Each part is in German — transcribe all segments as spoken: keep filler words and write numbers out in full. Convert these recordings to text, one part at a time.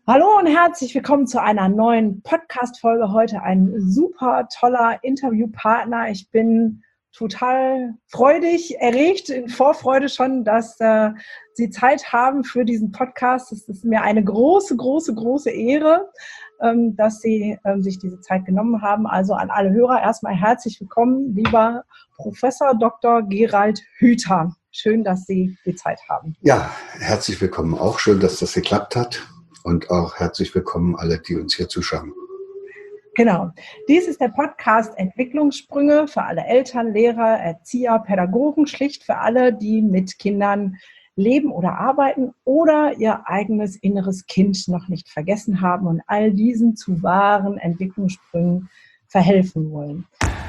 Hallo und herzlich willkommen zu einer neuen Podcast-Folge. Heute ein super toller Interviewpartner. Ich bin total freudig, erregt, in Vorfreude schon, dass äh, Sie Zeit haben für diesen Podcast. Es ist mir eine große, große, große Ehre, ähm, dass Sie ähm, sich diese Zeit genommen haben. Also an alle Hörer erstmal herzlich willkommen, lieber Professor Doktor Gerald Hüther. Schön, dass Sie die Zeit haben. Ja, herzlich willkommen. Auch schön, dass das geklappt hat. Und auch herzlich willkommen alle, die uns hier zuschauen. Genau. Dies ist der Podcast Entwicklungssprünge für alle Eltern, Lehrer, Erzieher, Pädagogen, schlicht für alle, die mit Kindern leben oder arbeiten oder ihr eigenes inneres Kind noch nicht vergessen haben und all diesen zu wahren Entwicklungssprüngen verhelfen wollen.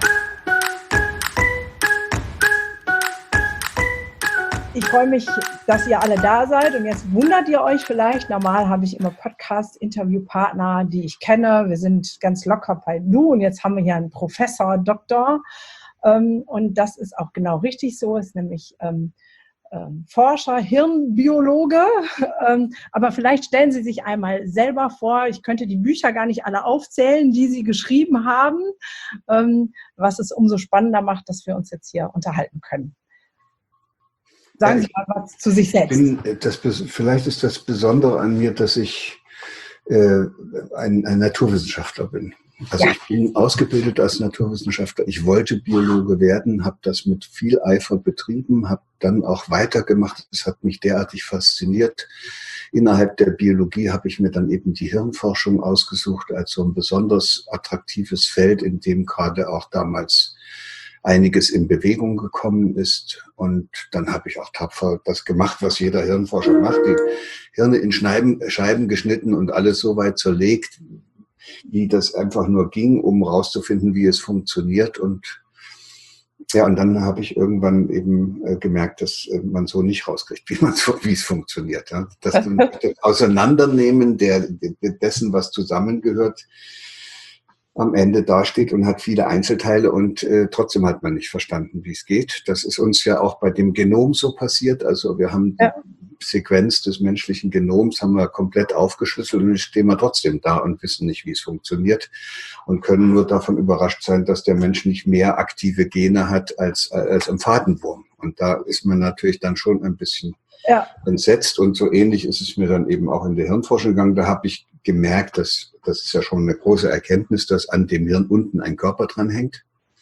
Ich freue mich, dass ihr alle da seid und jetzt wundert ihr euch vielleicht. Normal habe ich immer Podcast-Interviewpartner, die ich kenne. Wir sind ganz locker bei Du und jetzt haben wir hier einen Professor, Doktor. Und das ist auch genau richtig so, ist nämlich ähm, ähm, Forscher, Hirnbiologe. Ähm, aber vielleicht stellen Sie sich einmal selber vor, ich könnte die Bücher gar nicht alle aufzählen, die Sie geschrieben haben, ähm, was es umso spannender macht, dass wir uns jetzt hier unterhalten können. Sagen Sie mal was zu sich selbst. Bin, das, vielleicht ist das Besondere an mir, dass ich äh, ein, ein Naturwissenschaftler bin. Also ja. Ich bin ausgebildet als Naturwissenschaftler. Ich wollte Biologe werden, habe das mit viel Eifer betrieben, habe dann auch weitergemacht. Es hat mich derartig fasziniert. Innerhalb der Biologie habe ich mir dann eben die Hirnforschung ausgesucht als so ein besonders attraktives Feld, in dem gerade auch damals einiges in Bewegung gekommen ist. Und dann habe ich auch tapfer das gemacht, was jeder Hirnforscher macht, die Hirne in Scheiben, Scheiben geschnitten und alles so weit zerlegt, wie das einfach nur ging, um rauszufinden, wie es funktioniert. Und ja, und dann habe ich irgendwann eben äh, gemerkt, dass äh, man so nicht rauskriegt, wie man so, wie es funktioniert. Ja? Das, das Auseinandernehmen der, dessen, was zusammengehört, am Ende dasteht und hat viele Einzelteile und äh, trotzdem hat man nicht verstanden, wie es geht. Das ist uns ja auch bei dem Genom so passiert. Also wir haben die ja. Sequenz des menschlichen Genoms haben wir komplett aufgeschlüsselt und jetzt stehen wir trotzdem da und wissen nicht, wie es funktioniert und können nur davon überrascht sein, dass der Mensch nicht mehr aktive Gene hat als, als ein Fadenwurm. Und da ist man natürlich dann schon ein bisschen ja. entsetzt und so ähnlich ist es mir dann eben auch in der Hirnforschung gegangen. Da habe ich gemerkt, dass das ist ja schon eine große Erkenntnis, dass an dem Hirn unten ein Körper dran hängt.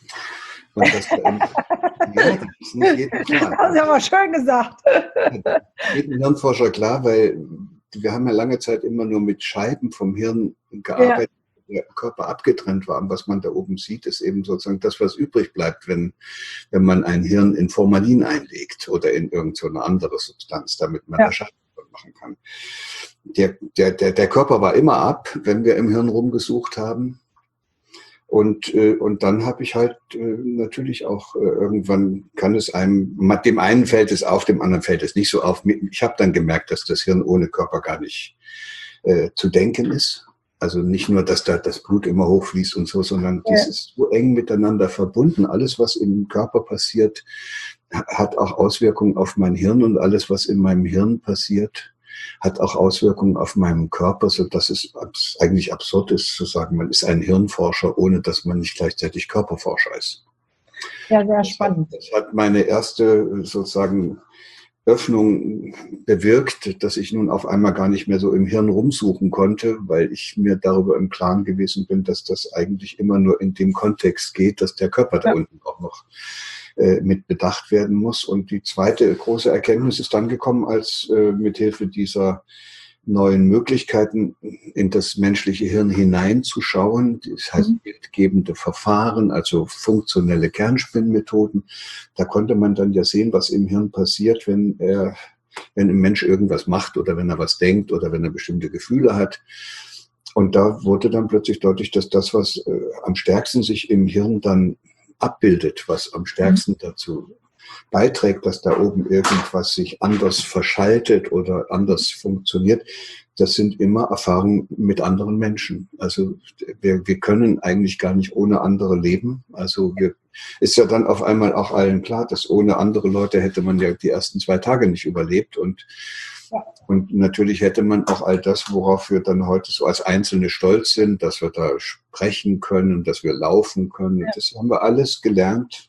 Und das, ähm, ja, das ist nicht jedem klar. Das hast du aber schön gesagt. Jedem Hirnforscher klar, weil wir haben ja lange Zeit immer nur mit Scheiben vom Hirn gearbeitet, ja. der Körper abgetrennt war. Und was man da oben sieht, ist eben sozusagen das, was übrig bleibt, wenn, wenn man ein Hirn in Formalin einlegt oder in irgendeine andere Substanz, damit man ja. da Scheiben machen kann. Der, der, der, der Körper war immer ab, wenn wir im Hirn rumgesucht haben. Und, äh, und dann habe ich halt äh, natürlich auch äh, irgendwann kann es einem, dem einen fällt es auf, dem anderen fällt es nicht so auf. Ich habe dann gemerkt, dass das Hirn ohne Körper gar nicht äh, zu denken ist. Also nicht nur, dass da das Blut immer hochfließt und so, sondern ja. das ist so eng miteinander verbunden. Alles, was im Körper passiert, hat auch Auswirkungen auf mein Hirn und alles, was in meinem Hirn passiert, hat auch Auswirkungen auf meinen Körper, so dass es eigentlich absurd ist zu sagen, man ist ein Hirnforscher, ohne dass man nicht gleichzeitig Körperforscher ist. Ja, sehr spannend. Das hat, das hat meine erste sozusagen Öffnung bewirkt, dass ich nun auf einmal gar nicht mehr so im Hirn rumsuchen konnte, weil ich mir darüber im Klaren gewesen bin, dass das eigentlich immer nur in dem Kontext geht, dass der Körper da ja. unten auch noch äh, mit bedacht werden muss. Und die zweite große Erkenntnis ist dann gekommen, als äh, mithilfe dieser neuen Möglichkeiten in das menschliche Hirn hineinzuschauen. Das heißt, mhm. bildgebende Verfahren, also funktionelle Kernspinnmethoden. Da konnte man dann ja sehen, was im Hirn passiert, wenn er, wenn ein Mensch irgendwas macht oder wenn er was denkt oder wenn er bestimmte Gefühle hat. Und da wurde dann plötzlich deutlich, dass das, was äh, am stärksten sich im Hirn dann abbildet, was am stärksten mhm. dazu beiträgt, dass da oben irgendwas sich anders verschaltet oder anders funktioniert, das sind immer Erfahrungen mit anderen Menschen. Also wir, wir können eigentlich gar nicht ohne andere leben. Also wir, ist ja dann auf einmal auch allen klar, dass ohne andere Leute hätte man ja die ersten zwei Tage nicht überlebt. Und Und natürlich hätte man auch all das, worauf wir dann heute so als Einzelne stolz sind, dass wir da sprechen können, dass wir laufen können. Ja. Das haben wir alles gelernt,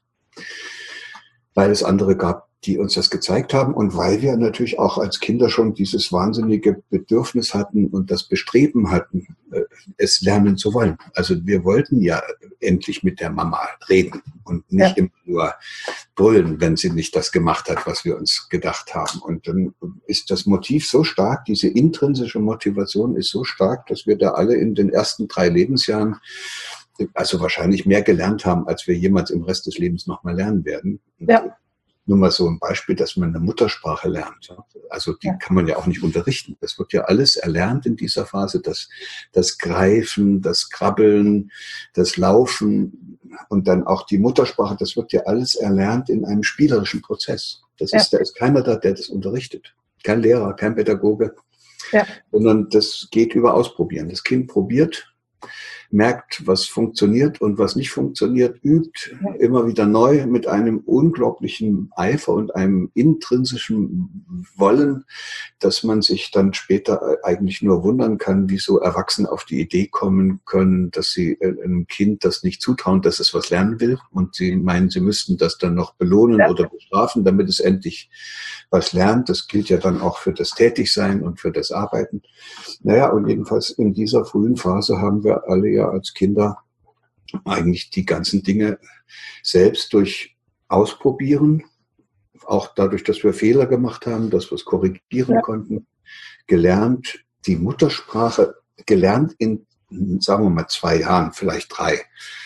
weil es andere gab, die uns das gezeigt haben und weil wir natürlich auch als Kinder schon dieses wahnsinnige Bedürfnis hatten und das Bestreben hatten, es lernen zu wollen. Also wir wollten ja endlich mit der Mama reden und nicht ja. immer nur brüllen, wenn sie nicht das gemacht hat, was wir uns gedacht haben. Und dann ist das Motiv so stark, diese intrinsische Motivation ist so stark, dass wir da alle in den ersten drei Lebensjahren also wahrscheinlich mehr gelernt haben, als wir jemals im Rest des Lebens noch mal lernen werden. Ja. Nur mal so ein Beispiel, dass man eine Muttersprache lernt. Also die ja. kann man ja auch nicht unterrichten. Das wird ja alles erlernt in dieser Phase. Das, das Greifen, das Krabbeln, das Laufen und dann auch die Muttersprache. Das wird ja alles erlernt in einem spielerischen Prozess. Das ja. ist, da ist keiner da, der das unterrichtet. Kein Lehrer, kein Pädagoge. Ja. Sondern das geht über Ausprobieren. Das Kind probiert, merkt, was funktioniert und was nicht funktioniert, übt immer wieder neu mit einem unglaublichen Eifer und einem intrinsischen Wollen, dass man sich dann später eigentlich nur wundern kann, wie so Erwachsene auf die Idee kommen können, dass sie einem Kind das nicht zutrauen, dass es was lernen will und sie meinen, sie müssten das dann noch belohnen ja. oder bestrafen, damit es endlich was lernt. Das gilt ja dann auch für das Tätigsein und für das Arbeiten. Naja, und jedenfalls in dieser frühen Phase haben wir alle ja als Kinder eigentlich die ganzen Dinge selbst durch Ausprobieren, auch dadurch, dass wir Fehler gemacht haben, dass wir es korrigieren ja. konnten, gelernt, die Muttersprache gelernt in, sagen wir mal, zwei Jahren, vielleicht drei.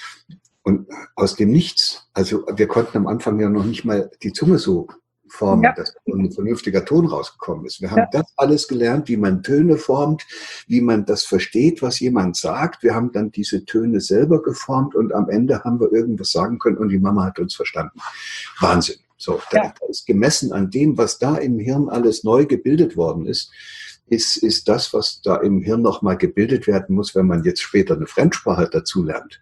Und aus dem Nichts, also wir konnten am Anfang ja noch nicht mal die Zunge so formen, ja. dass ein vernünftiger Ton rausgekommen ist. Wir haben ja. das alles gelernt, wie man Töne formt, wie man das versteht, was jemand sagt. Wir haben dann diese Töne selber geformt und am Ende haben wir irgendwas sagen können und die Mama hat uns verstanden. Wahnsinn. So, ja. da ist gemessen an dem, was da im Hirn alles neu gebildet worden ist, ist, ist das, was da im Hirn nochmal gebildet werden muss, wenn man jetzt später eine Fremdsprache dazu lernt.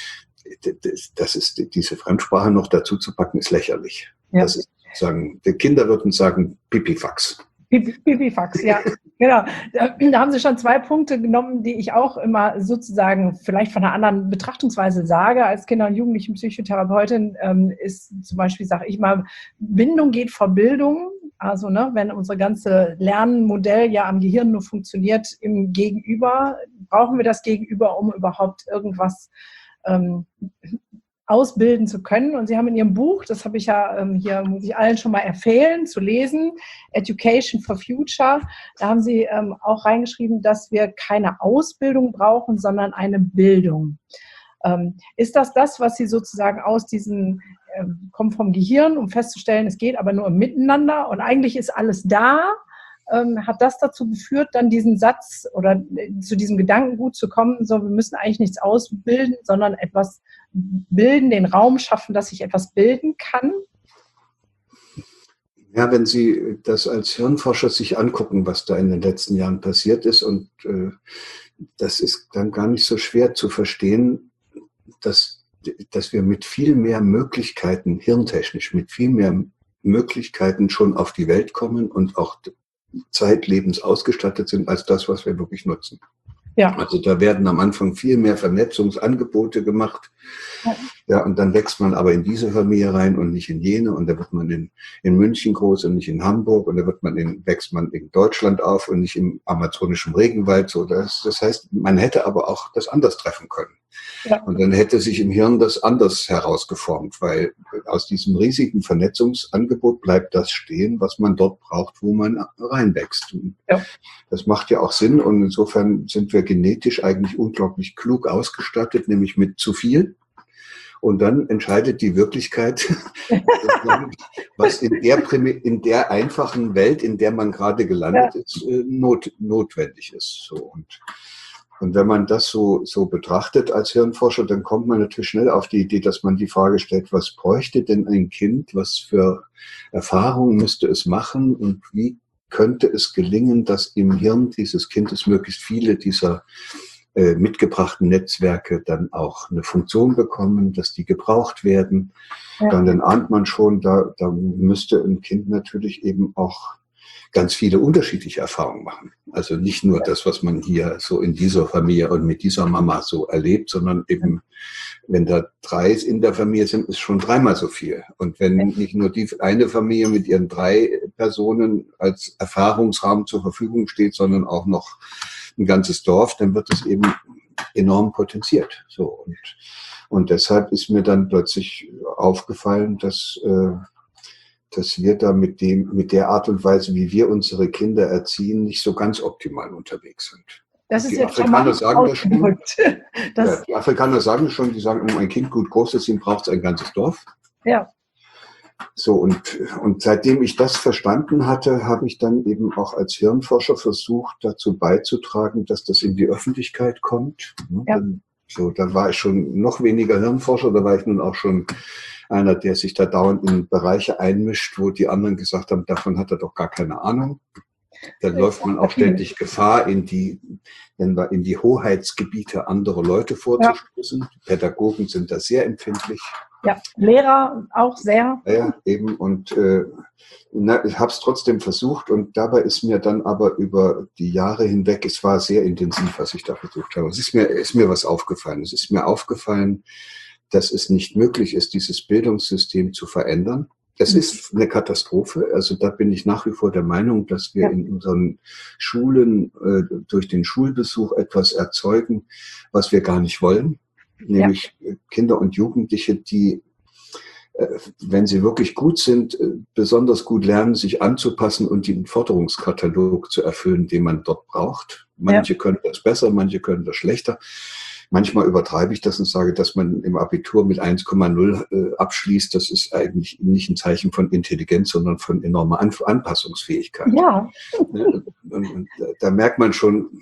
Das, das ist, diese Fremdsprache noch dazu zu packen, ist lächerlich. Ja. Das ist sagen, die Kinder würden sagen, Pipifax. Pipifax, ja, genau. Da, da haben Sie schon zwei Punkte genommen, die ich auch immer sozusagen vielleicht von einer anderen Betrachtungsweise sage als Kinder- und Jugendlichenpsychotherapeutin, ähm, ist zum Beispiel, sage ich mal, Bindung geht vor Bildung. Also ne, wenn unser ganze Lernmodell ja am Gehirn nur funktioniert im Gegenüber, brauchen wir das Gegenüber, um überhaupt irgendwas ähm, ausbilden zu können. Und Sie haben in Ihrem Buch, das habe ich ja ähm, hier, muss ich allen schon mal empfehlen, zu lesen, Education for Future, da haben Sie ähm, auch reingeschrieben, dass wir keine Ausbildung brauchen, sondern eine Bildung. Ähm, ist das das, was Sie sozusagen aus diesen, ähm, kommt vom Gehirn, um festzustellen, es geht aber nur im Miteinander und eigentlich ist alles da? Ähm, hat das dazu geführt, dann diesen Satz oder zu diesem Gedankengut zu kommen, so wir müssen eigentlich nichts ausbilden, sondern etwas bilden, den Raum schaffen, dass ich etwas bilden kann? Ja, wenn Sie das als Hirnforscher sich angucken, was da in den letzten Jahren passiert ist, und äh, das ist dann gar nicht so schwer zu verstehen, dass, dass wir mit viel mehr Möglichkeiten, hirntechnisch, mit viel mehr Möglichkeiten schon auf die Welt kommen und auch zeitlebens ausgestattet sind als das, was wir wirklich nutzen. Ja. Also da werden am Anfang viel mehr Vernetzungsangebote gemacht. Ja. Ja, und dann wächst man aber in diese Familie rein und nicht in jene. Und da wird man in, in München groß und nicht in Hamburg. Und da wird man in, wächst man in Deutschland auf und nicht im amazonischen Regenwald. So, das, das heißt, man hätte aber auch das anders treffen können. Ja. Und dann hätte sich im Hirn das anders herausgeformt, weil aus diesem riesigen Vernetzungsangebot bleibt das stehen, was man dort braucht, wo man reinwächst. Ja. Das macht ja auch Sinn und insofern sind wir genetisch eigentlich unglaublich klug ausgestattet, nämlich mit zu viel. Und dann entscheidet die Wirklichkeit, was in der, in der einfachen Welt, in der man gerade gelandet ja. ist, not, notwendig ist. So. Und Und wenn man das so, so betrachtet als Hirnforscher, dann kommt man natürlich schnell auf die Idee, dass man die Frage stellt, was bräuchte denn ein Kind, was für Erfahrungen müsste es machen und wie könnte es gelingen, dass im Hirn dieses Kindes möglichst viele dieser äh, mitgebrachten Netzwerke dann auch eine Funktion bekommen, dass die gebraucht werden. Ja. Dann, dann ahnt man schon, da, da müsste ein Kind natürlich eben auch ganz viele unterschiedliche Erfahrungen machen. Also nicht nur das, was man hier so in dieser Familie und mit dieser Mama so erlebt, sondern eben, wenn da drei in der Familie sind, ist schon dreimal so viel. Und wenn nicht nur die eine Familie mit ihren drei Personen als Erfahrungsrahmen zur Verfügung steht, sondern auch noch ein ganzes Dorf, dann wird es eben enorm potenziert. So und, und deshalb ist mir dann plötzlich aufgefallen, dass äh, dass wir da mit dem, mit der Art und Weise, wie wir unsere Kinder erziehen, nicht so ganz optimal unterwegs sind. Das ist die jetzt Afrikaner sagen das schon. Das ja, die Afrikaner sagen das schon, die sagen, um ein Kind gut groß zu ziehen, braucht es ein ganzes Dorf. Ja. So, und, und seitdem ich das verstanden hatte, habe ich dann eben auch als Hirnforscher versucht, dazu beizutragen, dass das in die Öffentlichkeit kommt. Ja. So, da war ich schon noch weniger Hirnforscher, da war ich nun auch schon einer, der sich da dauernd in Bereiche einmischt, wo die anderen gesagt haben, davon hat er doch gar keine Ahnung. Da läuft man auch ständig Gefahr, in die, in die Hoheitsgebiete anderer Leute vorzustoßen. Ja. Pädagogen sind da sehr empfindlich. Ja, Lehrer auch sehr. Ja, eben. Und äh, na, ich habe es trotzdem versucht und dabei ist mir dann aber über die Jahre hinweg, es war sehr intensiv, was ich da versucht habe. Es ist mir, ist mir was aufgefallen. Es ist mir aufgefallen, dass es nicht möglich ist, dieses Bildungssystem zu verändern. Es ist eine Katastrophe. Also da bin ich nach wie vor der Meinung, dass wir ja. in unseren Schulen äh, durch den Schulbesuch etwas erzeugen, was wir gar nicht wollen. Nämlich ja. Kinder und Jugendliche, die, äh, wenn sie wirklich gut sind, äh, besonders gut lernen, sich anzupassen und den Forderungskatalog zu erfüllen, den man dort braucht. Manche ja. können das besser, manche können das schlechter. Manchmal übertreibe ich das und sage, dass man im Abitur mit eins Komma null äh, abschließt. Das ist eigentlich nicht ein Zeichen von Intelligenz, sondern von enormer An- Anpassungsfähigkeit. Ja. Und, und, da, da merkt man schon,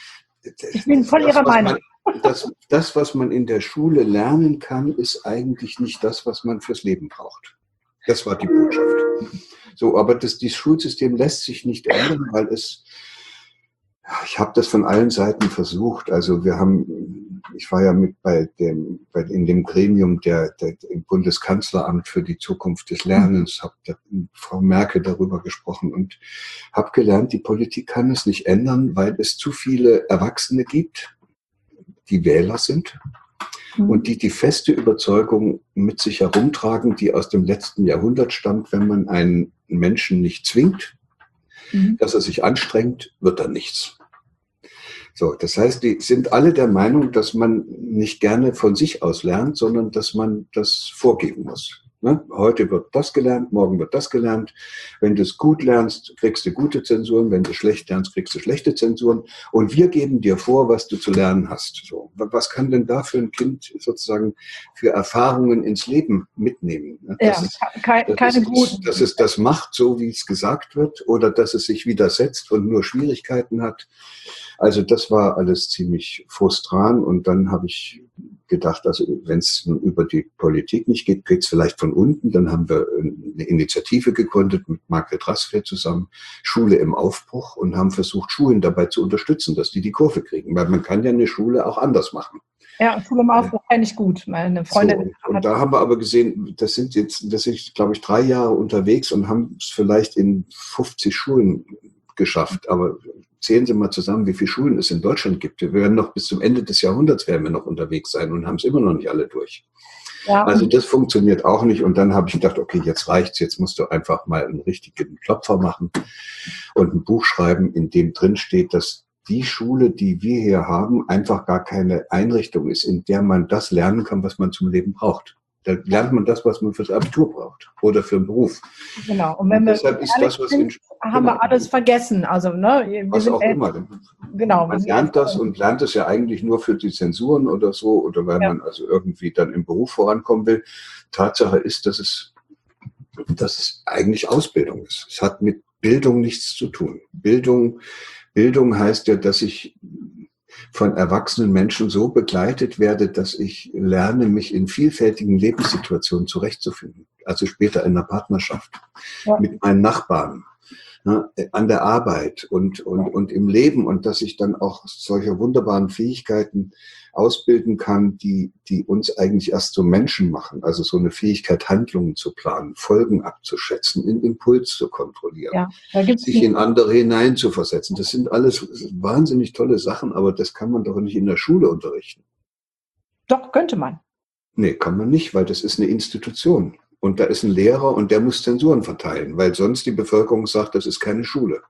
ich bin voll Ihrer Meinung. Man, das, das, was man in der Schule lernen kann, ist eigentlich nicht das, was man fürs Leben braucht. Das war die Botschaft. So, aber das, das Schulsystem lässt sich nicht ändern, weil es Ich habe das von allen Seiten versucht. Also wir haben, ich war ja mit bei dem, bei, in dem Gremium der, der im Bundeskanzleramt für die Zukunft des Lernens, habe mit Frau Merkel darüber gesprochen und habe gelernt, die Politik kann es nicht ändern, weil es zu viele Erwachsene gibt, die Wähler sind und die die feste Überzeugung mit sich herumtragen, die aus dem letzten Jahrhundert stammt, wenn man einen Menschen nicht zwingt, mhm. dass er sich anstrengt, wird er nichts. So, das heißt, die sind alle der Meinung, dass man nicht gerne von sich aus lernt, sondern dass man das vorgeben muss. Ne? Heute wird das gelernt, morgen wird das gelernt. Wenn du es gut lernst, kriegst du gute Zensuren. Wenn du schlecht lernst, kriegst du schlechte Zensuren. Und wir geben dir vor, was du zu lernen hast. So, was kann denn da für ein Kind sozusagen für Erfahrungen ins Leben mitnehmen? Ne? Ja, das ist, keine, das keine ist, guten. Dass es das macht, so wie es gesagt wird, oder dass es sich widersetzt und nur Schwierigkeiten hat. Also das war alles ziemlich frustrant und dann habe ich gedacht, also wenn es über die Politik nicht geht, geht es vielleicht von unten. Dann haben wir eine Initiative gegründet mit Margret Rasfeld zusammen, Schule im Aufbruch, und haben versucht, Schulen dabei zu unterstützen, dass die die Kurve kriegen. Weil man kann ja eine Schule auch anders machen. Ja, Schule im Aufbruch kenne ich gut. Meine Freundin. So, und, und da haben wir aber gesehen, das sind jetzt, das sind, glaube ich, drei Jahre unterwegs und haben es vielleicht in fünfzig Schulen geschafft. Aber zählen Sie mal zusammen, wie viele Schulen es in Deutschland gibt. Wir werden noch bis zum Ende des Jahrhunderts werden wir noch unterwegs sein und haben es immer noch nicht alle durch. Ja. Also das funktioniert auch nicht. Und dann habe ich gedacht, okay, jetzt reicht's. Jetzt musst du einfach mal einen richtigen Klopfer machen und ein Buch schreiben, in dem drin steht, dass die Schule, die wir hier haben, einfach gar keine Einrichtung ist, in der man das lernen kann, was man zum Leben braucht. Da lernt man das, was man fürs Abitur braucht oder für einen Beruf. Genau. Und wenn und wir deshalb ist das, was in, haben genau, wir alles vergessen. Also, ne, wir was auch echt, immer. Genau. Man lernt das und lernt es ja eigentlich nur für die Zensuren oder so oder weil ja. man also irgendwie dann im Beruf vorankommen will. Tatsache ist, dass es, dass es eigentlich Ausbildung ist. Es hat mit Bildung nichts zu tun. Bildung, Bildung heißt ja, dass ich von erwachsenen Menschen so begleitet werde, dass ich lerne, mich in vielfältigen Lebenssituationen zurechtzufinden. Also später in der Partnerschaft, ja. mit meinen Nachbarn, ne, an der Arbeit und, und, und im Leben und dass ich dann auch solche wunderbaren Fähigkeiten ausbilden kann, die, die uns eigentlich erst so Menschen machen. Also so eine Fähigkeit, Handlungen zu planen, Folgen abzuschätzen, einen Impuls zu kontrollieren, Ja, da gibt's sich in andere hineinzuversetzen. Das sind alles wahnsinnig tolle Sachen, aber das kann man doch nicht in der Schule unterrichten. Doch, könnte man. Nee, kann man nicht, weil das ist eine Institution. Und da ist ein Lehrer und der muss Zensuren verteilen, weil sonst die Bevölkerung sagt, das ist keine Schule.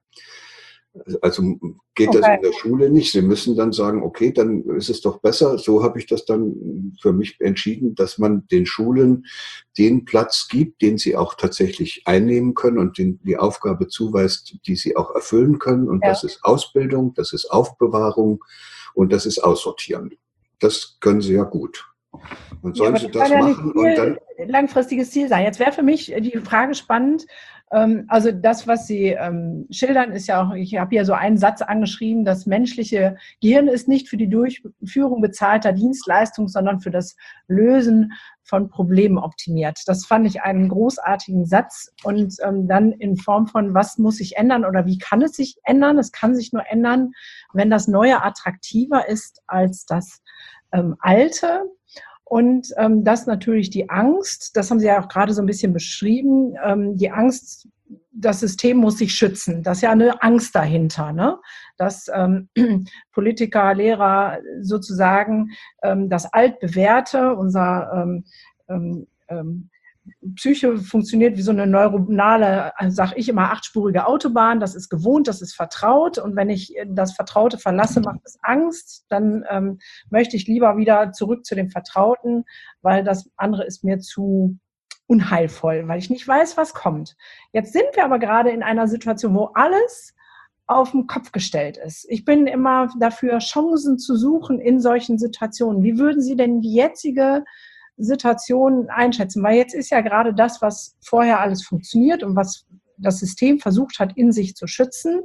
Also geht okay. Das in der Schule nicht. Sie müssen dann sagen, okay, dann ist es doch besser. So habe ich das dann für mich entschieden, dass man den Schulen den Platz gibt, den sie auch tatsächlich einnehmen können und den, die Aufgabe zuweist, die sie auch erfüllen können. Und ja. Das ist Ausbildung, das ist Aufbewahrung und das ist Aussortieren. Das können sie ja gut. Und sollen ja, sie das, das ja machen und dann langfristiges Ziel sein. Jetzt wäre für mich die Frage spannend, ähm, also das, was Sie ähm, schildern, ist ja auch, ich habe hier so einen Satz angeschrieben, das menschliche Gehirn ist nicht für die Durchführung bezahlter Dienstleistungen, sondern für das Lösen von Problemen optimiert. Das fand ich einen großartigen Satz und ähm, dann in Form von, was muss sich ändern oder wie kann es sich ändern? Es kann sich nur ändern, wenn das Neue attraktiver ist als das ähm, Alte. Und ähm, das natürlich die Angst, das haben Sie ja auch gerade so ein bisschen beschrieben, ähm, die Angst, das System muss sich schützen. Das ist ja eine Angst dahinter, ne? Dass ähm, Politiker, Lehrer sozusagen ähm, das Altbewährte, unser ähm, ähm, ähm, Psyche funktioniert wie so eine neuronale, sag ich immer, achtspurige Autobahn. Das ist gewohnt, das ist vertraut. Und wenn ich das Vertraute verlasse, macht es Angst. Dann ähm, möchte ich lieber wieder zurück zu dem Vertrauten, weil das andere ist mir zu unheilvoll, weil ich nicht weiß, was kommt. Jetzt sind wir aber gerade in einer Situation, wo alles auf den Kopf gestellt ist. Ich bin immer dafür, Chancen zu suchen in solchen Situationen. Wie würden Sie denn die jetzige Situationen einschätzen, weil jetzt ist ja gerade das, was vorher alles funktioniert und was das System versucht hat, in sich zu schützen,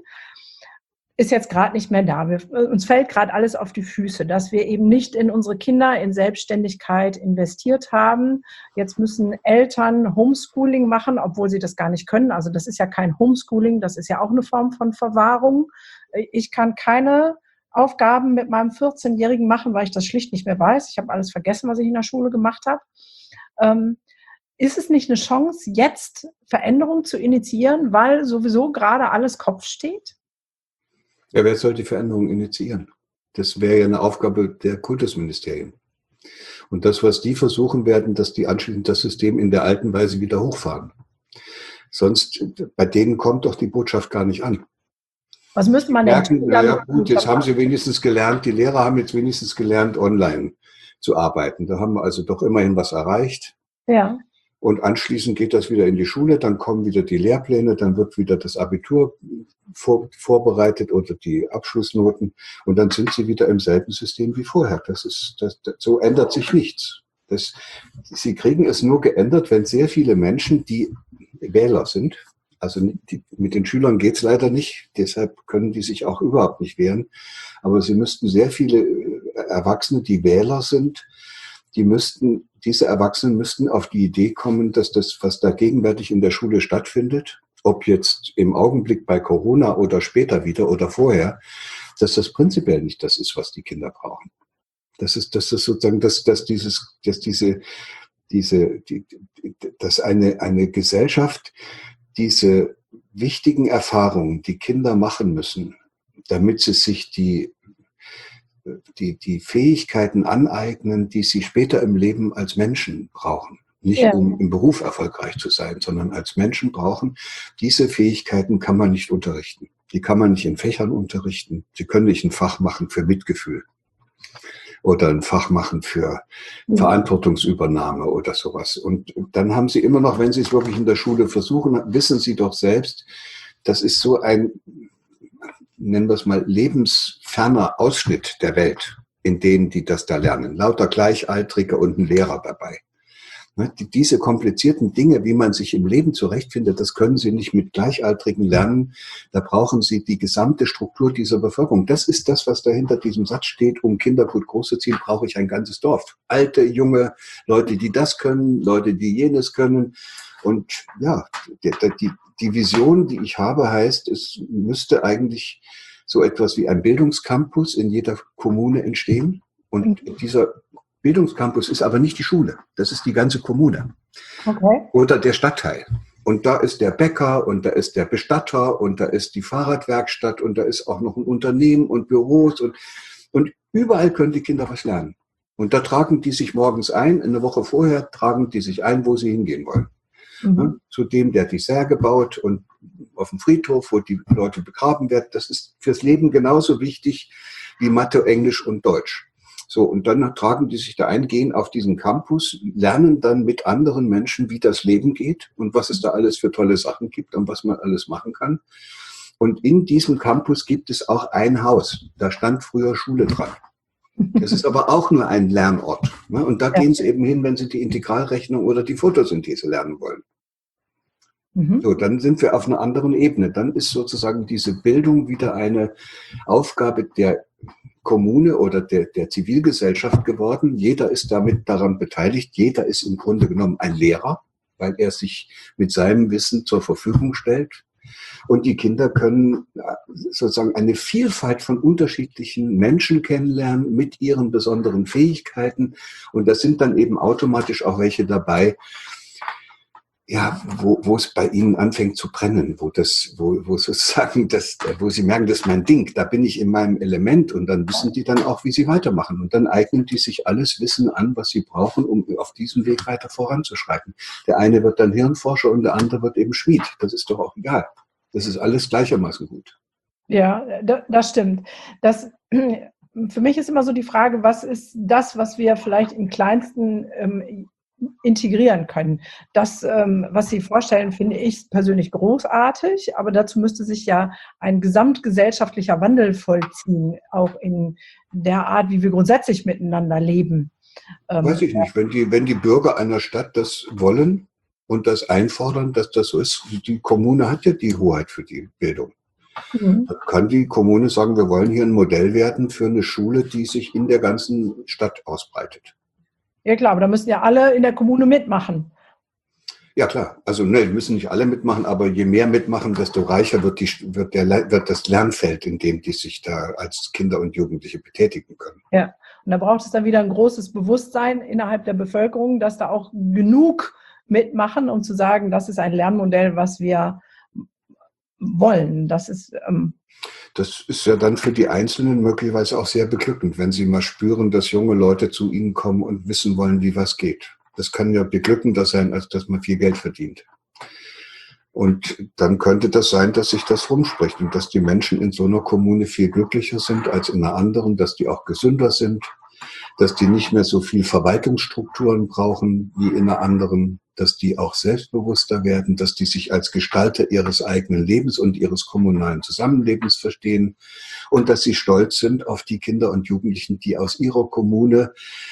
ist jetzt gerade nicht mehr da. Wir, uns fällt gerade alles auf die Füße, dass wir eben nicht in unsere Kinder in Selbstständigkeit investiert haben. Jetzt müssen Eltern Homeschooling machen, obwohl sie das gar nicht können. Also das ist ja kein Homeschooling, das ist ja auch eine Form von Verwahrung. Ich kann keine Aufgaben mit meinem vierzehnjährigen machen, weil ich das schlicht nicht mehr weiß. Ich habe alles vergessen, was ich in der Schule gemacht habe. Ähm, ist es nicht eine Chance, jetzt Veränderungen zu initiieren, weil sowieso gerade alles Kopf steht? Ja, wer soll die Veränderungen initiieren? Das wäre ja eine Aufgabe der Kultusministerien. Und das, was die versuchen werden, dass die anschließend das System in der alten Weise wieder hochfahren. Sonst, bei denen kommt doch die Botschaft gar nicht an. Was müsste man denn merken, naja, gut, jetzt haben sie wenigstens gelernt, die Lehrer haben jetzt wenigstens gelernt, online zu arbeiten. Da haben wir also doch immerhin was erreicht. Ja. Und anschließend geht das wieder in die Schule, dann kommen wieder die Lehrpläne, dann wird wieder das Abitur vor, vorbereitet oder die Abschlussnoten und dann sind sie wieder im selben System wie vorher. Das ist, das, das, so ändert sich nichts. Das, sie kriegen es nur geändert, wenn sehr viele Menschen, die Wähler sind, also die, mit den Schülern geht's leider nicht, deshalb können die sich auch überhaupt nicht wehren. Aber sie müssten sehr viele Erwachsene, die Wähler sind, die müssten, diese Erwachsenen müssten auf die Idee kommen, dass das, was da gegenwärtig in der Schule stattfindet, ob jetzt im Augenblick bei Corona oder später wieder oder vorher, dass das prinzipiell nicht das ist, was die Kinder brauchen. Das ist, das ist sozusagen, dass, dass dieses, dass diese, diese, die, dass eine, eine Gesellschaft diese wichtigen Erfahrungen, die Kinder machen müssen, damit sie sich die, die, die Fähigkeiten aneignen, die sie später im Leben als Menschen brauchen. Nicht ja. um im Beruf erfolgreich zu sein, sondern als Menschen brauchen. Diese Fähigkeiten kann man nicht unterrichten. Die kann man nicht in Fächern unterrichten. Sie können nicht ein Fach machen für Mitgefühl oder ein Fach machen für mhm. Verantwortungsübernahme oder sowas. Und dann haben Sie immer noch, wenn Sie es wirklich in der Schule versuchen, wissen Sie doch selbst, das ist so ein, nennen wir es mal, lebensferner Ausschnitt der Welt, in denen die das da lernen. Lauter Gleichaltrige und ein Lehrer dabei. Diese komplizierten Dinge, wie man sich im Leben zurechtfindet, das können Sie nicht mit Gleichaltrigen lernen. Da brauchen Sie die gesamte Struktur dieser Bevölkerung. Das ist das, was dahinter diesem Satz steht. Um Kinder gut großzuziehen, brauche ich ein ganzes Dorf. Alte, junge Leute, die das können, Leute, die jenes können. Und ja, die, die, die Vision, die ich habe, heißt, es müsste eigentlich so etwas wie ein Bildungscampus in jeder Kommune entstehen. Und dieser Bildungscampus ist aber nicht die Schule, das ist die ganze Kommune. Okay. Oder der Stadtteil. Und da ist der Bäcker und da ist der Bestatter und da ist die Fahrradwerkstatt und da ist auch noch ein Unternehmen und Büros und, und überall können die Kinder was lernen. Und da tragen die sich morgens ein, eine Woche vorher tragen die sich ein, wo sie hingehen wollen. Mhm. Ja, zu dem, der die Särge baut und auf dem Friedhof, wo die Leute begraben werden. Das ist fürs Leben genauso wichtig wie Mathe, Englisch und Deutsch. So, und dann tragen die sich da ein, gehen auf diesen Campus, lernen dann mit anderen Menschen, wie das Leben geht und was es da alles für tolle Sachen gibt und was man alles machen kann. Und in diesem Campus gibt es auch ein Haus. Da stand früher Schule dran. Das ist aber auch nur ein Lernort. Ne? Und da ja. gehen sie eben hin, wenn sie die Integralrechnung oder die Photosynthese lernen wollen. Mhm. So, dann sind wir auf einer anderen Ebene. Dann ist sozusagen diese Bildung wieder eine Aufgabe der Kommune oder der, der Zivilgesellschaft geworden. Jeder ist damit daran beteiligt. Jeder ist im Grunde genommen ein Lehrer, weil er sich mit seinem Wissen zur Verfügung stellt. Und die Kinder können sozusagen eine Vielfalt von unterschiedlichen Menschen kennenlernen mit ihren besonderen Fähigkeiten. Und da sind dann eben automatisch auch welche dabei, ja, wo, wo es bei ihnen anfängt zu brennen, wo das, wo, wo sozusagen das, wo sie merken, das ist mein Ding, da bin ich in meinem Element und dann wissen die dann auch, wie sie weitermachen und dann eignen die sich alles Wissen an, was sie brauchen, um auf diesem Weg weiter voranzuschreiten. Der eine wird dann Hirnforscher und der andere wird eben Schmied. Das ist doch auch egal. Das ist alles gleichermaßen gut. Ja, das stimmt. Das, für mich ist immer so die Frage, was ist das, was wir vielleicht im Kleinsten ähm, integrieren können. Das, ähm, was Sie vorstellen, finde ich persönlich großartig, aber dazu müsste sich ja ein gesamtgesellschaftlicher Wandel vollziehen, auch in der Art, wie wir grundsätzlich miteinander leben. Ähm, Weiß ich nicht, wenn die, wenn die Bürger einer Stadt das wollen und das einfordern, dass das so ist, die Kommune hat ja die Hoheit für die Bildung. Mhm. Dann kann die Kommune sagen, wir wollen hier ein Modell werden für eine Schule, die sich in der ganzen Stadt ausbreitet. Ja klar, aber da müssen ja alle in der Kommune mitmachen. Ja klar, also ne, müssen nicht alle mitmachen, aber je mehr mitmachen, desto reicher wird, die, wird, der, wird das Lernfeld, in dem die sich da als Kinder und Jugendliche betätigen können. Ja, und da braucht es dann wieder ein großes Bewusstsein innerhalb der Bevölkerung, dass da auch genug mitmachen, um zu sagen, das ist ein Lernmodell, was wir wollen. Das ist... Ähm, Das ist ja dann für die Einzelnen möglicherweise auch sehr beglückend, wenn sie mal spüren, dass junge Leute zu ihnen kommen und wissen wollen, wie was geht. Das kann ja beglückender sein, als dass man viel Geld verdient. Und dann könnte das sein, dass sich das rumspricht und dass die Menschen in so einer Kommune viel glücklicher sind als in einer anderen, dass die auch gesünder sind, dass die nicht mehr so viel Verwaltungsstrukturen brauchen wie in einer anderen, dass die auch selbstbewusster werden, dass die sich als Gestalter ihres eigenen Lebens und ihres kommunalen Zusammenlebens verstehen und dass sie stolz sind auf die Kinder und Jugendlichen, die aus ihrer Kommune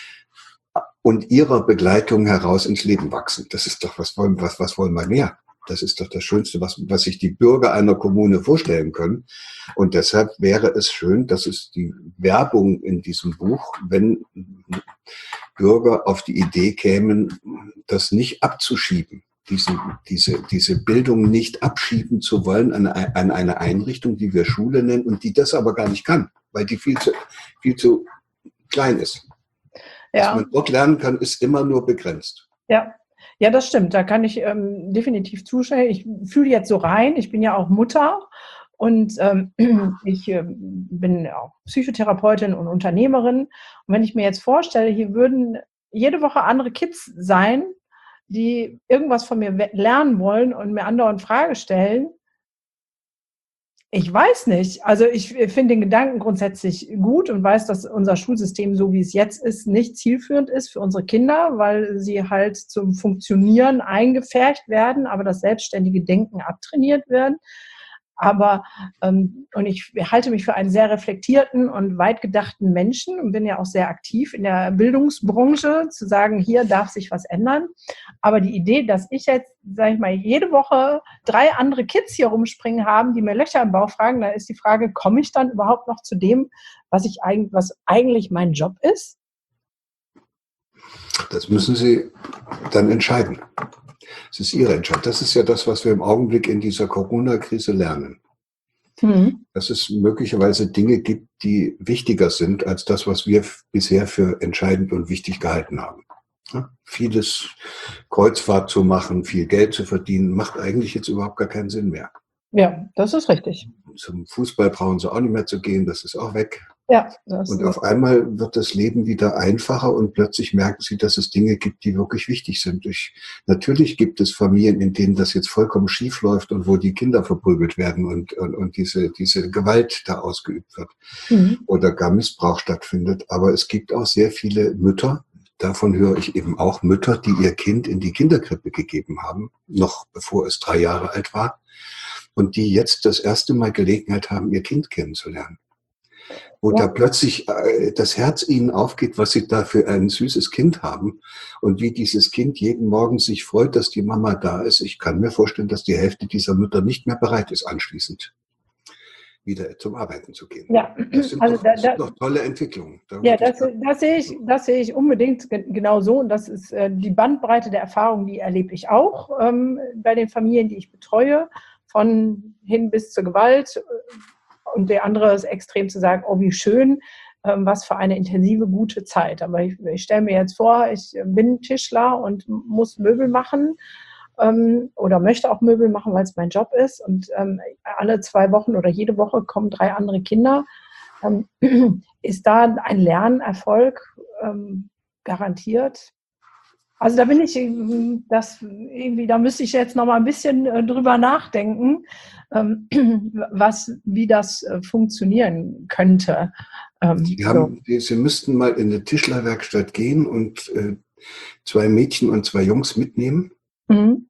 und ihrer Begleitung heraus ins Leben wachsen. Das ist doch, was wollen, was, was wollen wir mehr? Das ist doch das Schönste, was, was sich die Bürger einer Kommune vorstellen können. Und deshalb wäre es schön, dass es die Werbung in diesem Buch, wenn Bürger auf die Idee kämen, das nicht abzuschieben, diesen, diese, diese Bildung nicht abschieben zu wollen an, an eine Einrichtung, die wir Schule nennen und die das aber gar nicht kann, weil die viel zu, viel zu klein ist. Ja. Was man dort lernen kann, ist immer nur begrenzt. Ja. Ja, das stimmt. Da kann ich ähm, definitiv zustimmen. Ich fühle jetzt so rein. Ich bin ja auch Mutter und ähm, ich äh, bin auch Psychotherapeutin und Unternehmerin. Und wenn ich mir jetzt vorstelle, hier würden jede Woche andere Kids sein, die irgendwas von mir lernen wollen und mir andauernd Frage stellen, ich weiß nicht. Also ich finde den Gedanken grundsätzlich gut und weiß, dass unser Schulsystem, so wie es jetzt ist, nicht zielführend ist für unsere Kinder, weil sie halt zum Funktionieren eingepfercht werden, aber das selbstständige Denken abtrainiert werden. Aber, ähm, und ich halte mich für einen sehr reflektierten und weit gedachten Menschen und bin ja auch sehr aktiv in der Bildungsbranche, zu sagen, hier darf sich was ändern. Aber die Idee, dass ich jetzt, sage ich mal, jede Woche drei andere Kids hier rumspringen haben, die mir Löcher im Bauch fragen, dann ist die Frage, komme ich dann überhaupt noch zu dem, was ich eigentlich, was eigentlich mein Job ist? Das müssen Sie dann entscheiden. Es ist ihre Entscheidung. Das ist ja das, was wir im Augenblick in dieser Corona-Krise lernen. Mhm. Dass es möglicherweise Dinge gibt, die wichtiger sind als das, was wir bisher für entscheidend und wichtig gehalten haben. Ja, vieles Kreuzfahrt zu machen, viel Geld zu verdienen, macht eigentlich jetzt überhaupt gar keinen Sinn mehr. Ja, das ist richtig. Zum Fußball brauchen sie auch nicht mehr zu gehen, das ist auch weg. Ja, das Und ist auf einmal wird das Leben wieder einfacher und plötzlich merken sie, dass es Dinge gibt, die wirklich wichtig sind. Ich, natürlich gibt es Familien, in denen das jetzt vollkommen schief läuft und wo die Kinder verprügelt werden und, und, und diese, diese Gewalt da ausgeübt wird mhm. oder gar Missbrauch stattfindet. Aber es gibt auch sehr viele Mütter, davon höre ich eben auch Mütter, die ihr Kind in die Kinderkrippe gegeben haben, noch bevor es drei Jahre alt war, und die jetzt das erste Mal Gelegenheit haben, ihr Kind kennenzulernen. Wo ja. da plötzlich äh, das Herz ihnen aufgeht, was sie da für ein süßes Kind haben und wie dieses Kind jeden Morgen sich freut, dass die Mama da ist. Ich kann mir vorstellen, dass die Hälfte dieser Mütter nicht mehr bereit ist, anschließend wieder zum Arbeiten zu gehen. Ja, das sind, also doch, da, das sind da, doch tolle Entwicklungen. Da ja, das, das, sehe ich, das sehe ich unbedingt genau so. Und das ist äh, die Bandbreite der Erfahrungen, die erlebe ich auch ähm, bei den Familien, die ich betreue, von hin bis zur Gewalt. Und der andere ist extrem zu sagen, oh, wie schön, ähm, was für eine intensive, gute Zeit. Aber ich, ich stelle mir jetzt vor, ich bin Tischler und muss Möbel machen ähm, oder möchte auch Möbel machen, weil es mein Job ist. Und ähm, alle zwei Wochen oder jede Woche kommen drei andere Kinder. Ähm, ist da ein Lernerfolg ähm, garantiert? Also da bin ich, das irgendwie, da müsste ich jetzt noch mal ein bisschen äh, drüber nachdenken, ähm, was, wie das äh, funktionieren könnte. Ähm, Sie, haben, so. Sie müssten mal in eine Tischlerwerkstatt gehen und äh, zwei Mädchen und zwei Jungs mitnehmen mhm.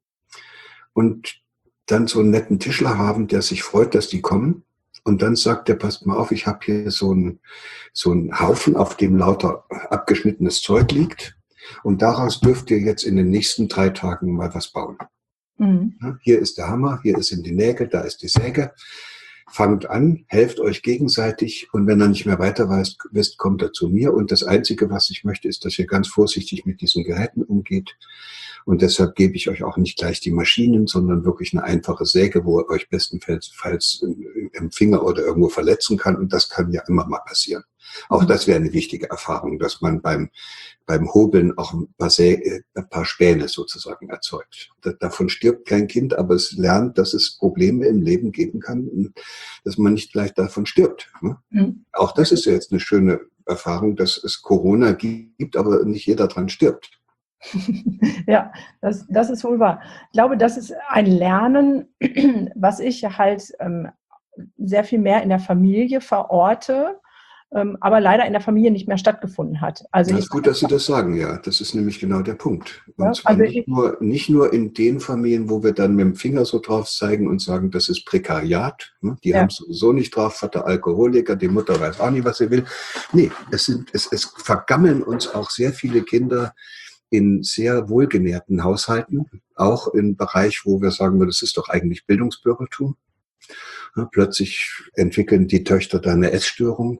und dann so einen netten Tischler haben, der sich freut, dass die kommen. Und dann sagt er, passt mal auf, ich habe hier so einen, so einen Haufen, auf dem lauter abgeschnittenes Zeug liegt. Und daraus dürft ihr jetzt in den nächsten drei Tagen mal was bauen. Mhm. Ja, hier ist der Hammer, hier sind die Nägel, da ist die Säge. Fangt an, helft euch gegenseitig und wenn ihr nicht mehr weiter weißt, wisst, kommt er zu mir. Und das Einzige, was ich möchte, ist, dass ihr ganz vorsichtig mit diesen Geräten umgeht. Und deshalb gebe ich euch auch nicht gleich die Maschinen, sondern wirklich eine einfache Säge, wo ihr euch bestenfalls falls im Finger oder irgendwo verletzen kann. Und das kann ja immer mal passieren. Auch das wäre eine wichtige Erfahrung, dass man beim, beim Hobeln auch ein paar, Sä- ein paar Späne sozusagen erzeugt. Da, davon stirbt kein Kind, aber es lernt, dass es Probleme im Leben geben kann, dass man nicht gleich davon stirbt. Ne? Mhm. Auch das ist ja jetzt eine schöne Erfahrung, dass es Corona gibt, aber nicht jeder dran stirbt. Ja, das, das ist wohl wahr. Ich glaube, das ist ein Lernen, was ich halt ähm, sehr viel mehr in der Familie verorte, ähm, aber leider in der Familie nicht mehr stattgefunden hat. Also das ist gut, dass Sie das sagen, ja. Das ist nämlich genau der Punkt. Und ja, zwar also nicht, ich, nur, nicht nur in den Familien, wo wir dann mit dem Finger so drauf zeigen und sagen, das ist Prekariat. Ne? Die ja. haben es sowieso nicht drauf, Vater Alkoholiker, die Mutter weiß auch nicht, was sie will. Nee, es, sind, es, es vergammeln uns auch sehr viele Kinder in sehr wohlgenährten Haushalten, auch im Bereich, wo wir sagen, das ist doch eigentlich Bildungsbürgertum. Ja, plötzlich entwickeln die Töchter da eine Essstörung.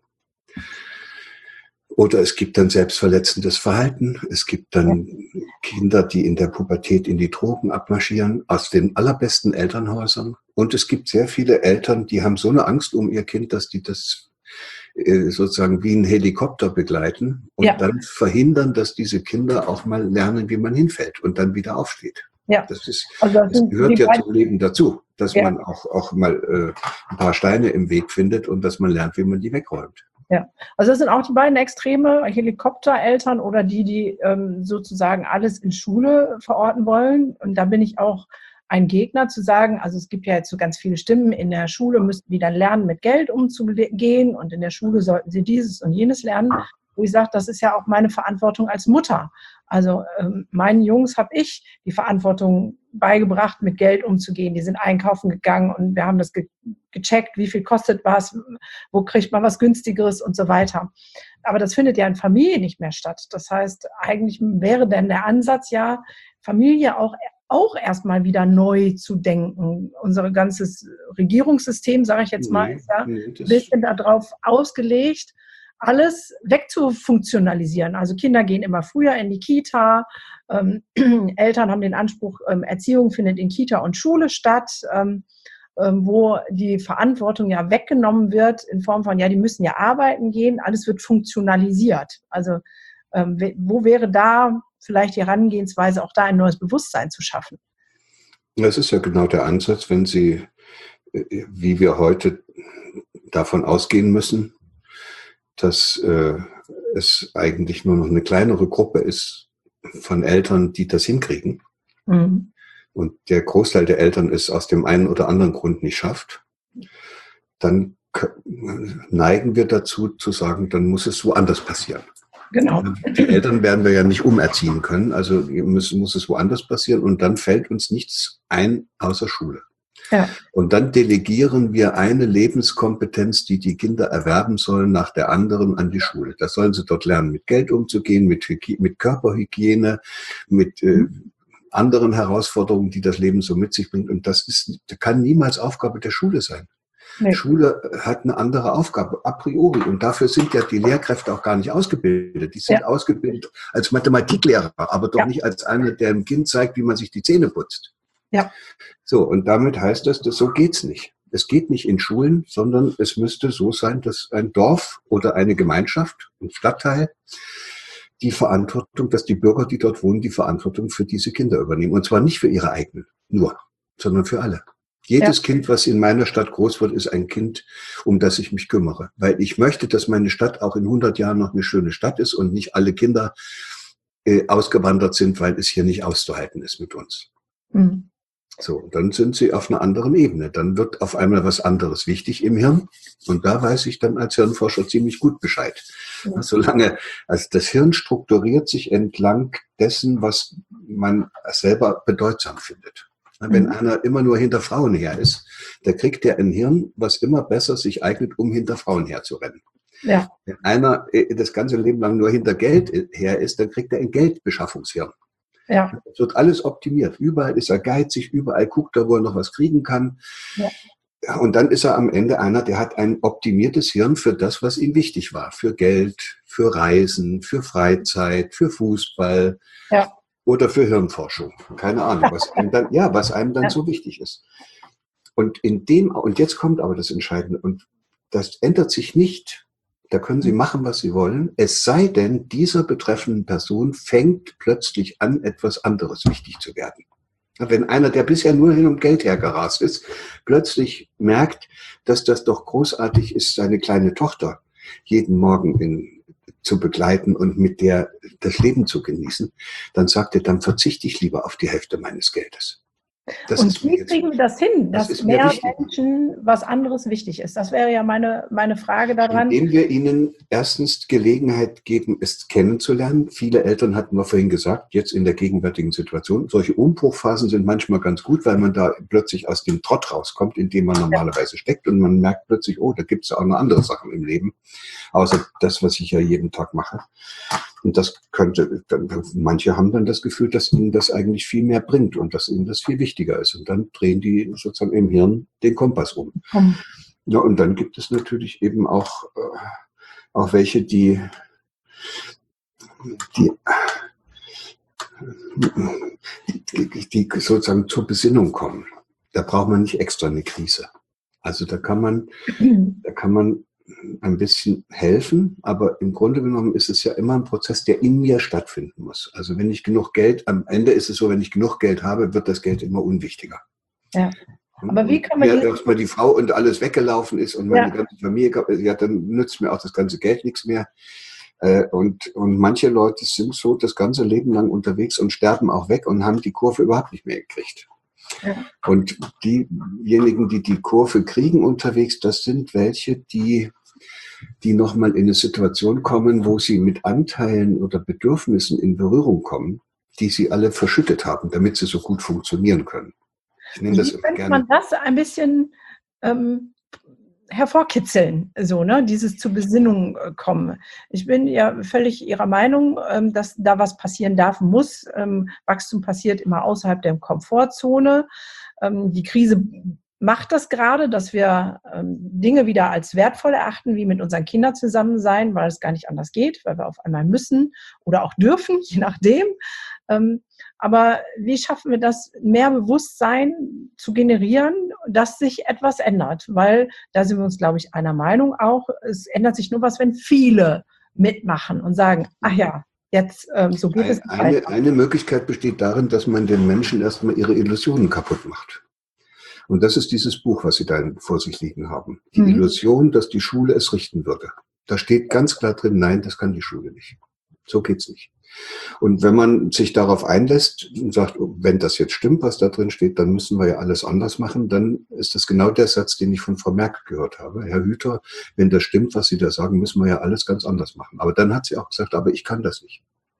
Oder es gibt dann selbstverletzendes Verhalten. Es gibt dann ja. Kinder, die in der Pubertät in die Drogen abmarschieren, aus den allerbesten Elternhäusern. Und es gibt sehr viele Eltern, die haben so eine Angst um ihr Kind, dass die das sozusagen wie ein Helikopter begleiten und ja. dann verhindern, dass diese Kinder auch mal lernen, wie man hinfällt und dann wieder aufsteht. Ja. Das ist, also das, das gehört ja zum Leben dazu, dass ja. man auch, auch mal äh, ein paar Steine im Weg findet und dass man lernt, wie man die wegräumt. Ja, also das sind auch die beiden Extreme, Helikoptereltern oder die, die ähm, sozusagen alles in Schule verorten wollen. Und da bin ich auch ein Gegner zu sagen, also es gibt ja jetzt so ganz viele Stimmen, in der Schule müssten die dann lernen, mit Geld umzugehen und in der Schule sollten sie dieses und jenes lernen. Wo ich sage, das ist ja auch meine Verantwortung als Mutter. Also ähm, meinen Jungs habe ich die Verantwortung beigebracht, mit Geld umzugehen. Die sind einkaufen gegangen und wir haben das ge- gecheckt, wie viel kostet was, wo kriegt man was Günstigeres und so weiter. Aber das findet ja in Familie nicht mehr statt. Das heißt, eigentlich wäre denn der Ansatz ja, Familie auch auch erstmal wieder neu zu denken. Unser ganzes Regierungssystem, sage ich jetzt mal, ist ja ein bisschen darauf ausgelegt. alles wegzufunktionalisieren. Also Kinder gehen immer früher in die Kita, ähm, Eltern haben den Anspruch, ähm, Erziehung findet in Kita und Schule statt, ähm, ähm, wo die Verantwortung ja weggenommen wird in Form von, ja, die müssen ja arbeiten gehen, alles wird funktionalisiert. Also ähm, wo wäre da vielleicht die Herangehensweise, auch da ein neues Bewusstsein zu schaffen? Das ist ja genau der Ansatz, wenn Sie, wie wir heute davon ausgehen müssen, dass äh, es eigentlich nur noch eine kleinere Gruppe ist von Eltern, die das hinkriegen. Mhm. Und der Großteil der Eltern es aus dem einen oder anderen Grund nicht schafft, dann neigen wir dazu zu sagen, dann muss es woanders passieren. Genau. Die Eltern werden wir ja nicht umerziehen können, also muss, muss es woanders passieren und dann fällt uns nichts ein außer Schule. Ja. Und dann delegieren wir eine Lebenskompetenz, die die Kinder erwerben sollen, nach der anderen an die Schule. Da sollen sie dort lernen, mit Geld umzugehen, mit, mit Körperhygiene, mit äh, anderen Herausforderungen, die das Leben so mit sich bringt. Und das ist, das kann niemals Aufgabe der Schule sein. Nee. Schule hat eine andere Aufgabe, a priori. Und dafür sind ja die Lehrkräfte auch gar nicht ausgebildet. Die sind ja. ausgebildet als Mathematiklehrer, aber doch ja. nicht als einer, der dem Kind zeigt, wie man sich die Zähne putzt. Ja. So, und damit heißt das, dass so geht's nicht. Es geht nicht in Schulen, sondern es müsste so sein, dass ein Dorf oder eine Gemeinschaft, ein Stadtteil, die Verantwortung, dass die Bürger, die dort wohnen, die Verantwortung für diese Kinder übernehmen. Und zwar nicht für ihre eigenen, nur, sondern für alle. Jedes ja. Kind, was in meiner Stadt groß wird, ist ein Kind, um das ich mich kümmere. Weil ich möchte, dass meine Stadt auch in hundert Jahren noch eine schöne Stadt ist und nicht alle Kinder äh, ausgewandert sind, weil es hier nicht auszuhalten ist mit uns. Mhm. So, dann sind sie auf einer anderen Ebene. Dann wird auf einmal was anderes wichtig im Hirn. Und da weiß ich dann als Hirnforscher ziemlich gut Bescheid. Ja. Solange, also das Hirn strukturiert sich entlang dessen, was man selber bedeutsam findet. Wenn mhm. einer immer nur hinter Frauen her ist, der kriegt der ein Hirn, was immer besser sich eignet, um hinter Frauen herzurennen. Ja. Wenn einer das ganze Leben lang nur hinter Geld her ist, dann kriegt er ein Geldbeschaffungshirn. Ja. Es wird alles optimiert. Überall ist er geizig, überall guckt er, wo er noch was kriegen kann. Ja. Und dann ist er am Ende einer, der hat ein optimiertes Hirn für das, was ihm wichtig war. Für Geld, für Reisen, für Freizeit, für Fußball. Ja. Oder für Hirnforschung. Keine Ahnung, was einem dann, ja, was einem dann ja. so wichtig ist. Und in dem, und jetzt kommt aber das Entscheidende, und das ändert sich nicht. Da können Sie machen, was Sie wollen. Es sei denn, dieser betreffenden Person fängt plötzlich an, etwas anderes wichtig zu werden. Wenn einer, der bisher nur hin und Geld hergerast ist, plötzlich merkt, dass das doch großartig ist, seine kleine Tochter jeden Morgen in zu begleiten und mit der das Leben zu genießen, dann sagt er, dann verzichte ich lieber auf die Hälfte meines Geldes. Das und wie kriegen wir das hin, das dass mehr Menschen was anderes wichtig ist? Das wäre ja meine, meine Frage daran. Indem wir ihnen erstens Gelegenheit geben, es kennenzulernen. Viele Eltern hatten wir vorhin gesagt, jetzt in der gegenwärtigen Situation. Solche Umbruchphasen sind manchmal ganz gut, weil man da plötzlich aus dem Trott rauskommt, in dem man normalerweise steckt und man merkt plötzlich, oh, da gibt es ja auch noch andere Sachen im Leben, außer das, was ich ja jeden Tag mache. Und das könnte, manche haben dann das Gefühl, dass ihnen das eigentlich viel mehr bringt und dass ihnen das viel wichtiger ist. Und dann drehen die sozusagen im Hirn den Kompass um. Mhm. Ja, und dann gibt es natürlich eben auch, äh, auch welche, die, die, die, die sozusagen zur Besinnung kommen. Da braucht man nicht extra eine Krise. Also da kann man, mhm. da kann man ein bisschen helfen, aber im Grunde genommen ist es ja immer ein Prozess, der in mir stattfinden muss. Also wenn ich genug Geld, am Ende ist es so, wenn ich genug Geld habe, wird das Geld immer unwichtiger. Ja. Aber wie kann man ja, dass mal die Frau und alles weggelaufen ist und meine ja. ganze Familie, ja, dann nützt mir auch das ganze Geld nichts mehr. Und, und manche Leute sind so das ganze Leben lang unterwegs und sterben auch weg und haben die Kurve überhaupt nicht mehr gekriegt. Ja. Und diejenigen, die die Kurve kriegen unterwegs, das sind welche, die, die nochmal in eine Situation kommen, wo sie mit Anteilen oder Bedürfnissen in Berührung kommen, die sie alle verschüttet haben, damit sie so gut funktionieren können. Ich nenne das immer gerne. Man das ein bisschen ähm, hervorkitzeln, so, ne, dieses zur Besinnung kommen. Ich bin ja völlig Ihrer Meinung, ähm, dass da was passieren darf, muss. Ähm, Wachstum passiert immer außerhalb der Komfortzone. Ähm, die Krise macht das gerade, dass wir ähm, Dinge wieder als wertvoll erachten, wie mit unseren Kindern zusammen sein, weil es gar nicht anders geht, weil wir auf einmal müssen oder auch dürfen, je nachdem. Ähm, aber wie schaffen wir das, mehr Bewusstsein zu generieren, dass sich etwas ändert? Weil da sind wir uns, glaube ich, einer Meinung auch. Es ändert sich nur was, wenn viele mitmachen und sagen, ach ja, jetzt, ähm, so geht es nicht Eine, weiter. eine Möglichkeit besteht darin, dass man den Menschen erstmal ihre Illusionen kaputt macht. Und das ist dieses Buch, was Sie da vor sich liegen haben. Die Mhm. Illusion, dass die Schule es richten würde. Da steht ganz klar drin, nein, das kann die Schule nicht. So geht's nicht. Und wenn man sich darauf einlässt und sagt, wenn das jetzt stimmt, was da drin steht, dann müssen wir ja alles anders machen, dann ist das genau der Satz, den ich von Frau Merkel gehört habe. Herr Hüter, wenn das stimmt, was Sie da sagen, müssen wir ja alles ganz anders machen. Aber dann hat sie auch gesagt, aber ich kann das nicht.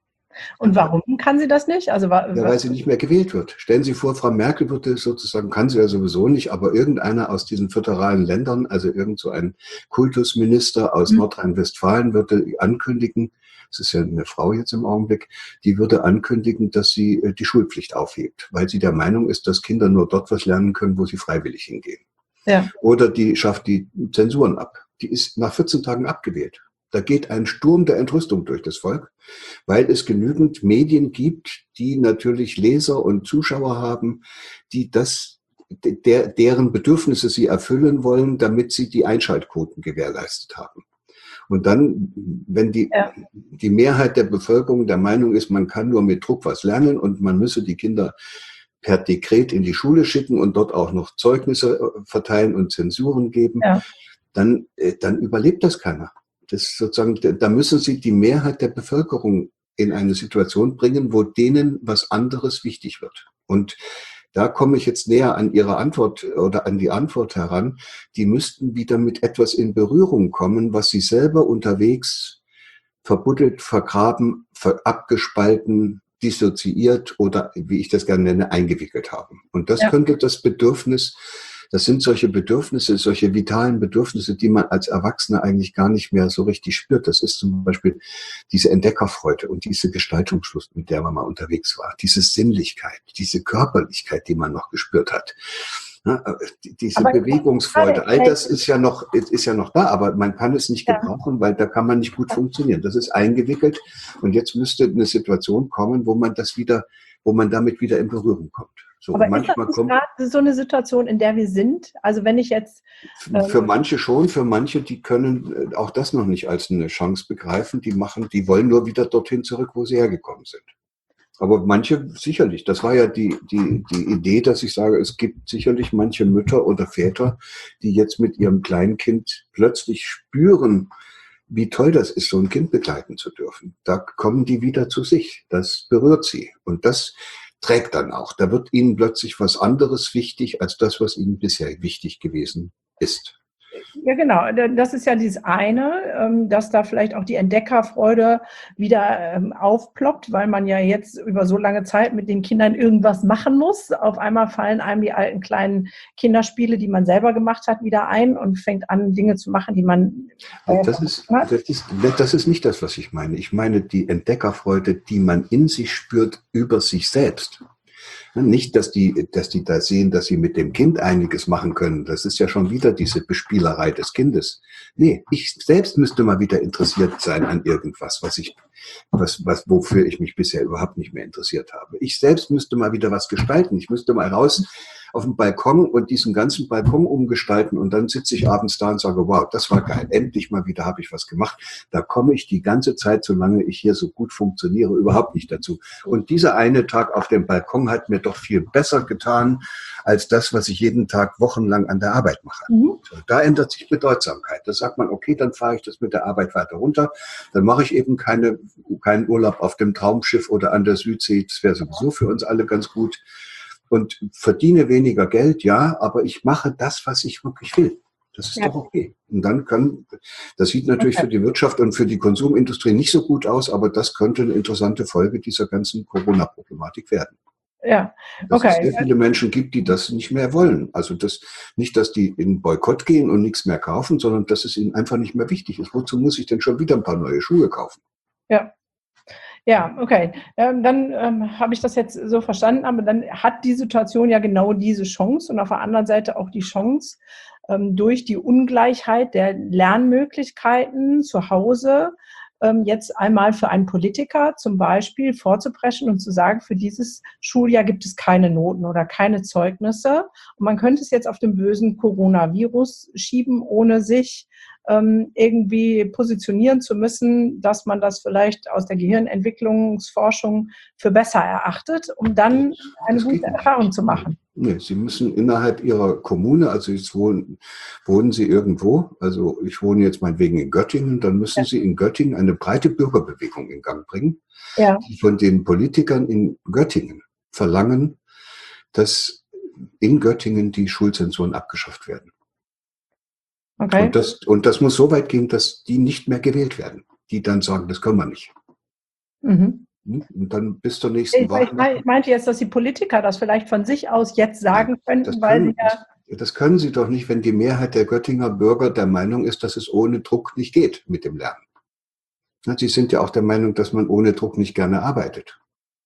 Und warum kann sie das nicht? Also, Ja, weil sie nicht mehr gewählt wird. Stellen Sie vor, Frau Merkel würde sozusagen, kann sie ja sowieso nicht, aber irgendeiner aus diesen föderalen Ländern, also irgend so ein Kultusminister aus Mhm. Nordrhein-Westfalen würde ankündigen, es ist ja eine Frau jetzt im Augenblick, die würde ankündigen, dass sie äh, die Schulpflicht aufhebt, weil sie der Meinung ist, dass Kinder nur dort was lernen können, wo sie freiwillig hingehen. Ja. Oder die schafft die Zensuren ab. Die ist nach vierzehn Tagen abgewählt. Da geht ein Sturm der Entrüstung durch das Volk, weil es genügend Medien gibt, die natürlich Leser und Zuschauer haben, die das, der, deren Bedürfnisse sie erfüllen wollen, damit sie die Einschaltquoten gewährleistet haben. Und dann, wenn die, Ja. die Mehrheit der Bevölkerung der Meinung ist, man kann nur mit Druck was lernen und man müsse die Kinder per Dekret in die Schule schicken und dort auch noch Zeugnisse verteilen und Zensuren geben, Ja. dann, dann überlebt das keiner. Das ist sozusagen, da müssen Sie die Mehrheit der Bevölkerung in eine Situation bringen, wo denen was anderes wichtig wird. Und da komme ich jetzt näher an Ihre Antwort oder an die Antwort heran. Die müssten wieder mit etwas in Berührung kommen, was sie selber unterwegs verbuddelt, vergraben, abgespalten, dissoziiert oder, wie ich das gerne nenne, eingewickelt haben. Und das Ja. könnte das Bedürfnis, das sind solche Bedürfnisse, solche vitalen Bedürfnisse, die man als Erwachsener eigentlich gar nicht mehr so richtig spürt. Das ist zum Beispiel diese Entdeckerfreude und diese Gestaltungslust, mit der man mal unterwegs war. Diese Sinnlichkeit, diese Körperlichkeit, die man noch gespürt hat. Ja, diese Aber Bewegungsfreude, all das ist ja noch, ist ja noch da, aber man kann es nicht Ja. gebrauchen, weil da kann man nicht gut funktionieren. Das ist eingewickelt und jetzt müsste eine Situation kommen, wo man das wieder, wo man damit wieder in Berührung kommt. So, Aber manchmal ist das nicht kommt gerade so eine Situation, in der wir sind? Also wenn ich jetzt... für Ähm, manche schon, für manche, die können auch das noch nicht als eine Chance begreifen. Die machen, die wollen nur wieder dorthin zurück, wo sie hergekommen sind. Aber manche sicherlich. Das war ja die, die, die Idee, dass ich sage, es gibt sicherlich manche Mütter oder Väter, die jetzt mit ihrem Kleinkind plötzlich spüren, wie toll das ist, so ein Kind begleiten zu dürfen. Da kommen die wieder zu sich. Das berührt sie. Und das trägt dann auch. Da wird ihnen plötzlich was anderes wichtig, als das, was ihnen bisher wichtig gewesen ist. Ja, genau. Das ist ja dieses eine, dass da vielleicht auch die Entdeckerfreude wieder aufploppt, weil man ja jetzt über so lange Zeit mit den Kindern irgendwas machen muss. Auf einmal fallen einem die alten kleinen Kinderspiele, die man selber gemacht hat, wieder ein und fängt an, Dinge zu machen, die man... Das ist, das ist, das ist nicht das, was ich meine. Ich meine die Entdeckerfreude, die man in sich spürt über sich selbst. Nicht, dass die, dass die da sehen, dass sie mit dem Kind einiges machen können. Das ist ja schon wieder diese Bespielerei des Kindes. Nee, ich selbst müsste mal wieder interessiert sein an irgendwas, was ich, was, was, wofür ich mich bisher überhaupt nicht mehr interessiert habe. Ich selbst müsste mal wieder was gestalten. Ich müsste mal raus auf den Balkon und diesen ganzen Balkon umgestalten und dann sitze ich abends da und sage, wow, das war geil. Endlich mal wieder habe ich was gemacht. Da komme ich die ganze Zeit, solange ich hier so gut funktioniere, überhaupt nicht dazu. Und dieser eine Tag auf dem Balkon hat mir doch viel besser getan, als das, was ich jeden Tag wochenlang an der Arbeit mache. Mhm. So, da ändert sich Bedeutsamkeit. Da sagt man, okay, dann fahre ich das mit der Arbeit weiter runter. Dann mache ich eben keine, keinen Urlaub auf dem Traumschiff oder an der Südsee. Das wäre sowieso für uns alle ganz gut. Und verdiene weniger Geld, ja, aber ich mache das, was ich wirklich will. Das ist ja doch okay. Und dann kann, das sieht natürlich okay für die Wirtschaft und für die Konsumindustrie nicht so gut aus, aber das könnte eine interessante Folge dieser ganzen Corona-Problematik werden. Ja, dass okay. es sehr viele Menschen gibt, die das nicht mehr wollen. Also das, nicht, dass die in Boykott gehen und nichts mehr kaufen, sondern dass es ihnen einfach nicht mehr wichtig ist. Wozu muss ich denn schon wieder ein paar neue Schuhe kaufen? Ja. Ja, okay. Ähm, dann ähm, habe ich das jetzt so verstanden, aber dann hat die Situation ja genau diese Chance und auf der anderen Seite auch die Chance, ähm, durch die Ungleichheit der Lernmöglichkeiten zu Hause ähm, jetzt einmal für einen Politiker zum Beispiel vorzupreschen und zu sagen, für dieses Schuljahr gibt es keine Noten oder keine Zeugnisse. Und man könnte es jetzt auf den bösen Coronavirus schieben, ohne sich ähm, irgendwie positionieren zu müssen, dass man das vielleicht aus der Gehirnentwicklungsforschung für besser erachtet, um dann eine Das gute geht nicht. Erfahrung zu machen. Nee, Sie müssen innerhalb Ihrer Kommune, also jetzt wohnen, wohnen Sie irgendwo, also ich wohne jetzt meinetwegen in Göttingen, dann müssen Ja. Sie in Göttingen eine breite Bürgerbewegung in Gang bringen, Ja. die von den Politikern in Göttingen verlangen, dass in Göttingen die Schulzensuren abgeschafft werden. Okay. Und das, und das muss so weit gehen, dass die nicht mehr gewählt werden, die dann sagen, das können wir nicht. Mhm. Und dann bis zur nächsten Ich, Woche. ich, mein, ich meinte jetzt, dass die Politiker das vielleicht von sich aus jetzt sagen Nein, könnten, das weil sie können, ja. das, das können Sie doch nicht, wenn die Mehrheit der Göttinger Bürger der Meinung ist, dass es ohne Druck nicht geht mit dem Lernen. Sie sind ja auch der Meinung, dass man ohne Druck nicht gerne arbeitet.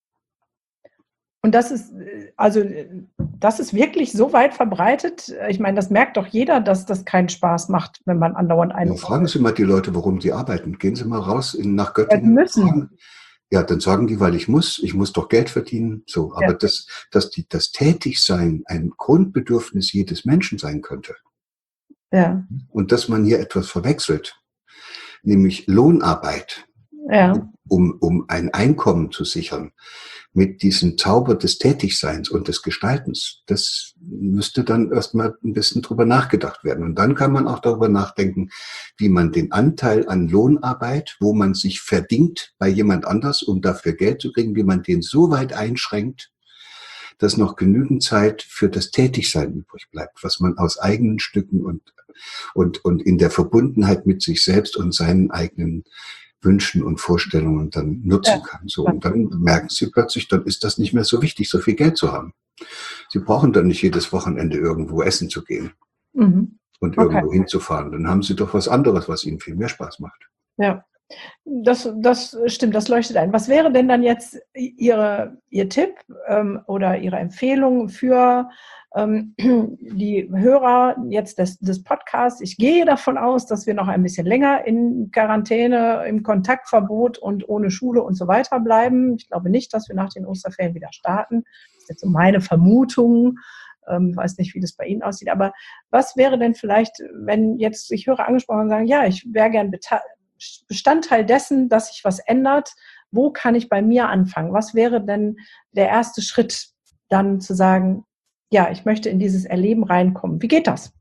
Und das ist, also, das ist wirklich so weit verbreitet. Ich meine, das merkt doch jeder, dass das keinen Spaß macht, wenn man andauernd einen. Ja, fragen Sie mal die Leute, warum sie arbeiten. Gehen Sie mal raus in, nach Ja, Göttingen. müssen. Fragen. Ja, dann sagen die, weil ich muss, ich muss doch Geld verdienen. So, aber Ja. das, dass die, das Tätigsein ein Grundbedürfnis jedes Menschen sein könnte. Ja. Und dass man hier etwas verwechselt, nämlich Lohnarbeit, Ja. um, um ein Einkommen zu sichern, mit diesem Zauber des Tätigseins und des Gestaltens, das müsste dann erstmal ein bisschen drüber nachgedacht werden. Und dann kann man auch darüber nachdenken, wie man den Anteil an Lohnarbeit, wo man sich verdingt bei jemand anders, um dafür Geld zu kriegen, wie man den so weit einschränkt, dass noch genügend Zeit für das Tätigsein übrig bleibt, was man aus eigenen Stücken und, und, und in der Verbundenheit mit sich selbst und seinen eigenen Wünschen und Vorstellungen dann nutzen kann. So, und dann merken Sie plötzlich, dann ist das nicht mehr so wichtig, so viel Geld zu haben. Sie brauchen dann nicht jedes Wochenende irgendwo essen zu gehen Mhm. und Okay. irgendwo hinzufahren. Dann haben Sie doch was anderes, was Ihnen viel mehr Spaß macht. Ja, das, das stimmt, das leuchtet ein. Was wäre denn dann jetzt Ihre, Ihr Tipp ähm, oder Ihre Empfehlung für ähm, die Hörer jetzt des, des Podcasts? Ich gehe davon aus, dass wir noch ein bisschen länger in Quarantäne, im Kontaktverbot und ohne Schule und so weiter bleiben. Ich glaube nicht, dass wir nach den Osterferien wieder starten. Das ist jetzt so meine Vermutung. Ich weiß nicht, wie das bei Ihnen aussieht. Aber was wäre denn vielleicht, wenn jetzt sich Hörer angesprochen haben und sagen, ja, ich wäre gern Bestandteil dessen, dass sich was ändert, wo kann ich bei mir anfangen? Was wäre denn der erste Schritt, dann zu sagen, ja, ich möchte in dieses Erleben reinkommen? Wie geht das?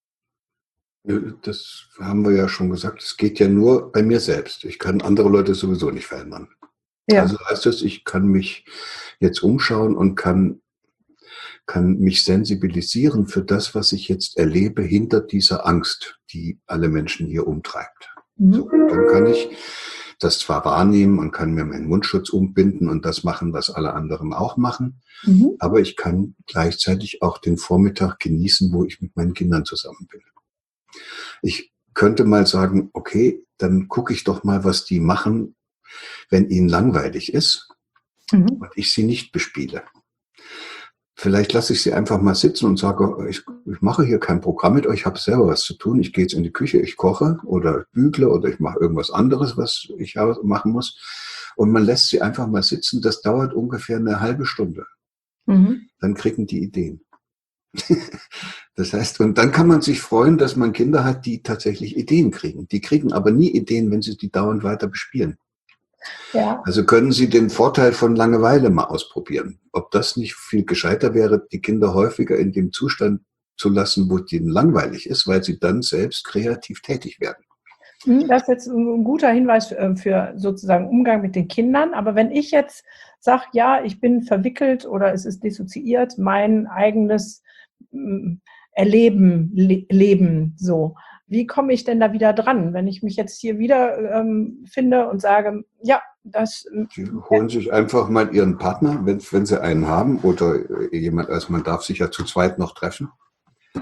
Das haben wir ja schon gesagt, es geht ja nur bei mir selbst. Ich kann andere Leute sowieso nicht verändern. Ja. Also heißt das, ich kann mich jetzt umschauen und kann, kann mich sensibilisieren für das, was ich jetzt erlebe hinter dieser Angst, die alle Menschen hier umtreibt. Mhm. So, dann kann ich das zwar wahrnehmen und kann mir meinen Mundschutz umbinden und das machen, was alle anderen auch machen, mhm. aber ich kann gleichzeitig auch den Vormittag genießen, wo ich mit meinen Kindern zusammen bin. Ich könnte mal sagen, okay, dann gucke ich doch mal, was die machen, wenn ihnen langweilig ist, mhm. und ich sie nicht bespiele. Vielleicht lasse ich sie einfach mal sitzen und sage, ich, ich mache hier kein Programm mit euch, ich habe selber was zu tun. Ich gehe jetzt in die Küche, ich koche oder bügle oder ich mache irgendwas anderes, was ich machen muss. Und man lässt sie einfach mal sitzen. Das dauert ungefähr eine halbe Stunde. Mhm. Dann kriegen die Ideen. Das heißt, und dann kann man sich freuen, dass man Kinder hat, die tatsächlich Ideen kriegen. Die kriegen aber nie Ideen, wenn sie die dauernd weiter bespielen. Ja. Also können Sie den Vorteil von Langeweile mal ausprobieren. Ob das nicht viel gescheiter wäre, die Kinder häufiger in dem Zustand zu lassen, wo es ihnen langweilig ist, weil sie dann selbst kreativ tätig werden. Das ist jetzt ein guter Hinweis für sozusagen Umgang mit den Kindern. Aber wenn ich jetzt sage, ja, ich bin verwickelt oder es ist dissoziiert, mein eigenes Erleben, Le- Leben so. Wie komme ich denn da wieder dran, wenn ich mich jetzt hier wieder ähm, finde und sage, ja, das... Sie holen sich einfach mal Ihren Partner, wenn, wenn Sie einen haben oder jemand, also man darf sich ja zu zweit noch treffen. Ja.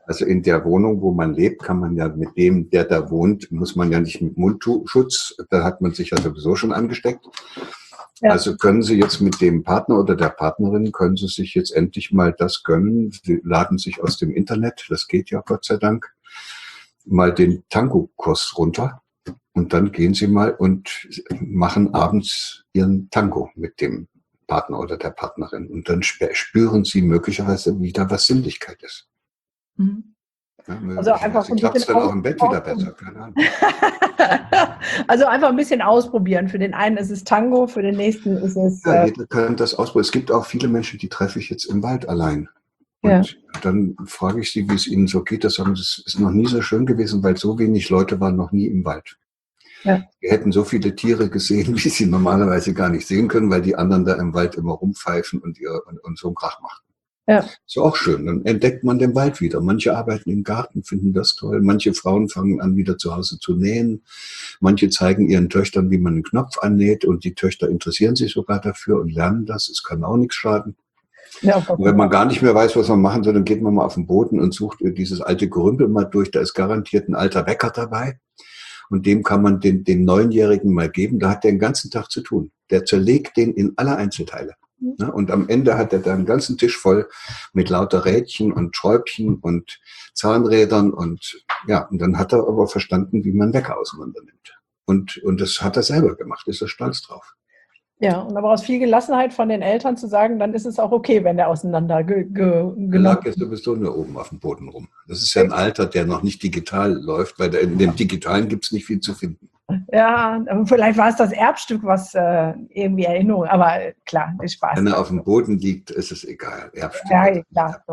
Also in der Wohnung, wo man lebt, kann man ja mit dem, der da wohnt, muss man ja nicht mit Mundschutz, da hat man sich ja sowieso schon angesteckt. Ja. Also können Sie jetzt mit dem Partner oder der Partnerin, können Sie sich jetzt endlich mal das gönnen. Sie laden sich aus dem Internet, das geht ja Gott sei Dank, mal den Tango-Kurs runter. Und dann gehen Sie mal und machen abends Ihren Tango mit dem Partner oder der Partnerin. Und dann spüren Sie möglicherweise wieder, was Sinnlichkeit ist. Mhm. Ja, also einfach so klappt es dann auch im Bett wieder besser. Keine Ahnung. Also einfach ein bisschen ausprobieren. Für den einen ist es Tango, für den nächsten ist es... Ja, äh, jeder kann das ausprobieren. Es gibt auch viele Menschen, die treffe ich jetzt im Wald allein. Und ja. dann frage ich sie, wie es ihnen so geht. Das sagen, das ist noch nie so schön gewesen, weil so wenig Leute waren noch nie im Wald. Ja. Wir hätten so viele Tiere gesehen, wie sie normalerweise gar nicht sehen können, weil die anderen da im Wald immer rumpfeifen und, ihr, und, und so einen Krach machen. Ja. Ist auch schön. Dann entdeckt man den Wald wieder. Manche arbeiten im Garten, finden das toll. Manche Frauen fangen an, wieder zu Hause zu nähen. Manche zeigen ihren Töchtern, wie man einen Knopf annäht. Und die Töchter interessieren sich sogar dafür und lernen das. Es kann auch nichts schaden. Ja, und wenn man gar nicht mehr weiß, was man machen soll, dann geht man mal auf den Boden und sucht dieses alte Gerümpel mal durch. Da ist garantiert ein alter Wecker dabei. Und dem kann man den, den Neunjährigen mal geben. Da hat der den ganzen Tag zu tun. Der zerlegt den in alle Einzelteile. Und am Ende hat er dann einen ganzen Tisch voll mit lauter Rädchen und Schräubchen und Zahnrädern und ja, und dann hat er aber verstanden, wie man Wecker auseinander nimmt. Und, und das hat er selber gemacht, ist er stolz drauf. Ja, und aber aus viel Gelassenheit von den Eltern zu sagen, dann ist es auch okay, wenn der auseinander ge, ge, genommen wird. Der lag jetzt sowieso nur oben auf dem Boden rum. Das ist ja ein Alter, der noch nicht digital läuft, weil in dem Digitalen gibt es nicht viel zu finden. Ja, vielleicht war es das Erbstück, was äh, irgendwie Erinnerung, aber äh, klar, ist Spaß. Wenn er auf dem Boden liegt, ist es egal. Erbstück. Ja, klar.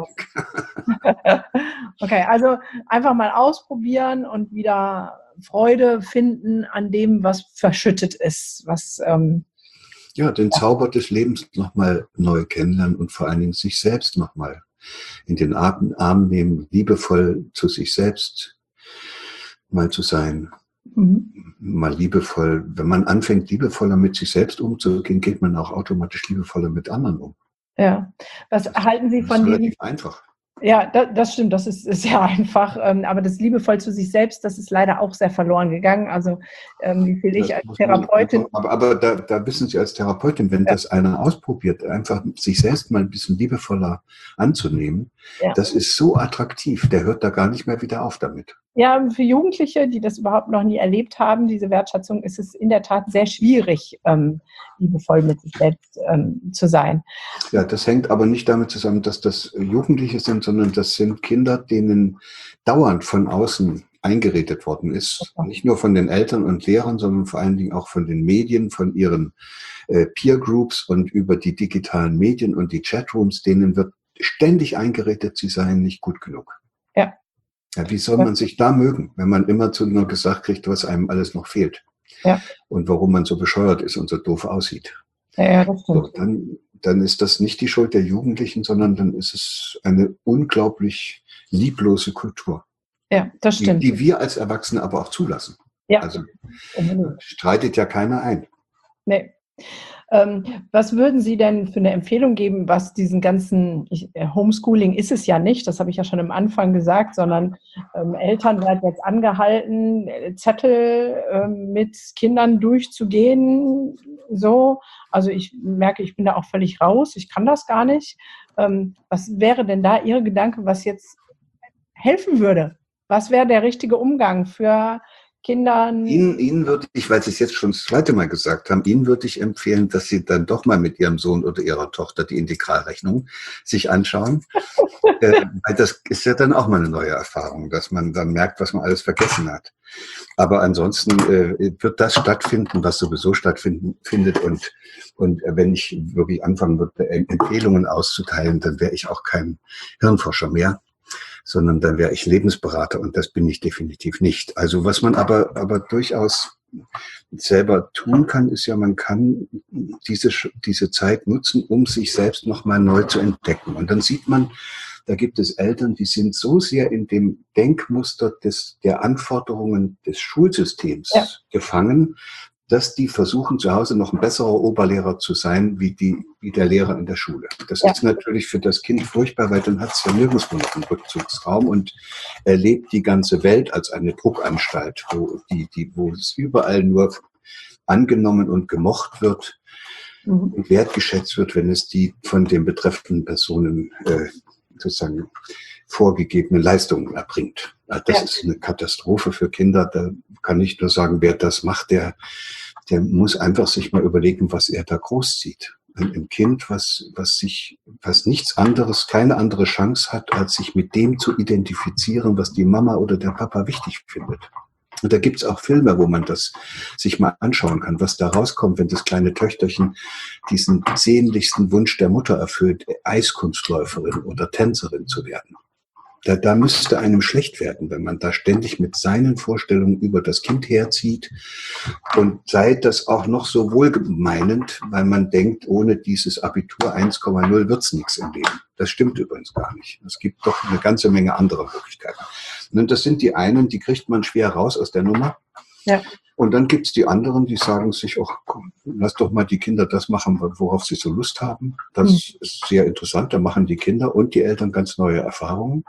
Okay, also einfach mal ausprobieren und wieder Freude finden an dem, was verschüttet ist, was ähm, ja, den Zauber des Lebens nochmal neu kennenlernen und vor allen Dingen sich selbst nochmal in den Arm, Arm nehmen, liebevoll zu sich selbst mal zu sein. Mhm. Mal liebevoll. Wenn man anfängt, liebevoller mit sich selbst umzugehen, geht man auch automatisch liebevoller mit anderen um. Ja. Was das halten Sie von diesem... Das ist diesem... relativ einfach. Ja, das, das stimmt, das ist, ist sehr einfach, ähm, aber das liebevoll zu sich selbst, das ist leider auch sehr verloren gegangen. Also ähm, wie viel ich als Therapeutin... Einfach, aber aber da, da wissen Sie als Therapeutin, wenn ja. das einer ausprobiert, einfach sich selbst mal ein bisschen liebevoller anzunehmen, ja. das ist so attraktiv, der hört da gar nicht mehr wieder auf damit. Ja, für Jugendliche, die das überhaupt noch nie erlebt haben, diese Wertschätzung, ist es in der Tat sehr schwierig, ähm, liebevoll mit sich selbst ähm, zu sein. Ja, das hängt aber nicht damit zusammen, dass das Jugendliche sind, sondern das sind Kinder, denen dauernd von außen eingeredet worden ist. Okay. Nicht nur von den Eltern und Lehrern, sondern vor allen Dingen auch von den Medien, von ihren äh, Peer Groups und über die digitalen Medien und die Chatrooms, denen wird ständig eingeredet, sie seien nicht gut genug. Ja. Ja, wie soll man sich da mögen, wenn man immer zu nur gesagt kriegt, was einem alles noch fehlt? Ja. Und warum man so bescheuert ist und so doof aussieht. Ja, ja, das stimmt. So, dann, dann ist das nicht die Schuld der Jugendlichen, sondern dann ist es eine unglaublich lieblose Kultur. Ja, das stimmt. Die, die wir als Erwachsene aber auch zulassen. Ja. Also streitet ja keiner ein. Nee. Ähm, was würden Sie denn für eine Empfehlung geben, was diesen ganzen, ich, Homeschooling ist es ja nicht, das habe ich ja schon am Anfang gesagt, sondern ähm, Eltern werden jetzt angehalten, Zettel ähm, mit Kindern durchzugehen, so. Also ich merke, ich bin da auch völlig raus, ich kann das gar nicht. Ähm, was wäre denn da Ihr Gedanke, was jetzt helfen würde? Was wäre der richtige Umgang für Kindern? Ihnen, Ihnen würde ich, weil Sie es jetzt schon das zweite Mal gesagt haben, Ihnen würde ich empfehlen, dass Sie dann doch mal mit Ihrem Sohn oder Ihrer Tochter die Integralrechnung sich anschauen. äh, weil das ist ja dann auch mal eine neue Erfahrung, dass man dann merkt, was man alles vergessen hat. Aber ansonsten äh, wird das stattfinden, was sowieso stattfindet. Und, und äh, wenn ich wirklich anfangen würde, Empfehlungen auszuteilen, dann wäre ich auch kein Hirnforscher mehr, sondern dann wäre ich Lebensberater und das bin ich definitiv nicht. Also was man aber, aber durchaus selber tun kann, ist ja, man kann diese, diese Zeit nutzen, um sich selbst nochmal neu zu entdecken. Und dann sieht man, da gibt es Eltern, die sind so sehr in dem Denkmuster des, der Anforderungen des Schulsystems ja. gefangen, dass die versuchen, zu Hause noch ein besserer Oberlehrer zu sein, wie, die, wie der Lehrer in der Schule. Das ja. ist natürlich für das Kind furchtbar, weil dann hat es ja nirgendwo noch einen Rückzugsraum und erlebt die ganze Welt als eine Druckanstalt, wo, die, die, wo es überall nur angenommen und gemocht wird mhm. und wertgeschätzt wird, wenn es die von den betreffenden Personen äh, sozusagen vorgegebene Leistungen erbringt. Das ja. ist eine Katastrophe für Kinder. Da kann ich nur sagen, wer das macht, der, der muss einfach sich mal überlegen, was er da großzieht. Ein, ein Kind, was, was sich, was nichts anderes, keine andere Chance hat, als sich mit dem zu identifizieren, was die Mama oder der Papa wichtig findet. Und da gibt's auch Filme, wo man das sich mal anschauen kann, was da rauskommt, wenn das kleine Töchterchen diesen sehnlichsten Wunsch der Mutter erfüllt, Eiskunstläuferin oder Tänzerin zu werden. Da, da müsste einem schlecht werden, wenn man da ständig mit seinen Vorstellungen über das Kind herzieht und sei das auch noch so wohlgemeinend, weil man denkt, ohne dieses Abitur eins Komma null wird's nichts im Leben. Das stimmt übrigens gar nicht. Es gibt doch eine ganze Menge anderer Möglichkeiten. Und das sind die einen, die kriegt man schwer raus aus der Nummer. Ja. Und dann gibt's die anderen, die sagen sich, ach komm, lass doch mal die Kinder das machen, worauf sie so Lust haben. Das mhm. ist sehr interessant. Da machen die Kinder und die Eltern ganz neue Erfahrungen.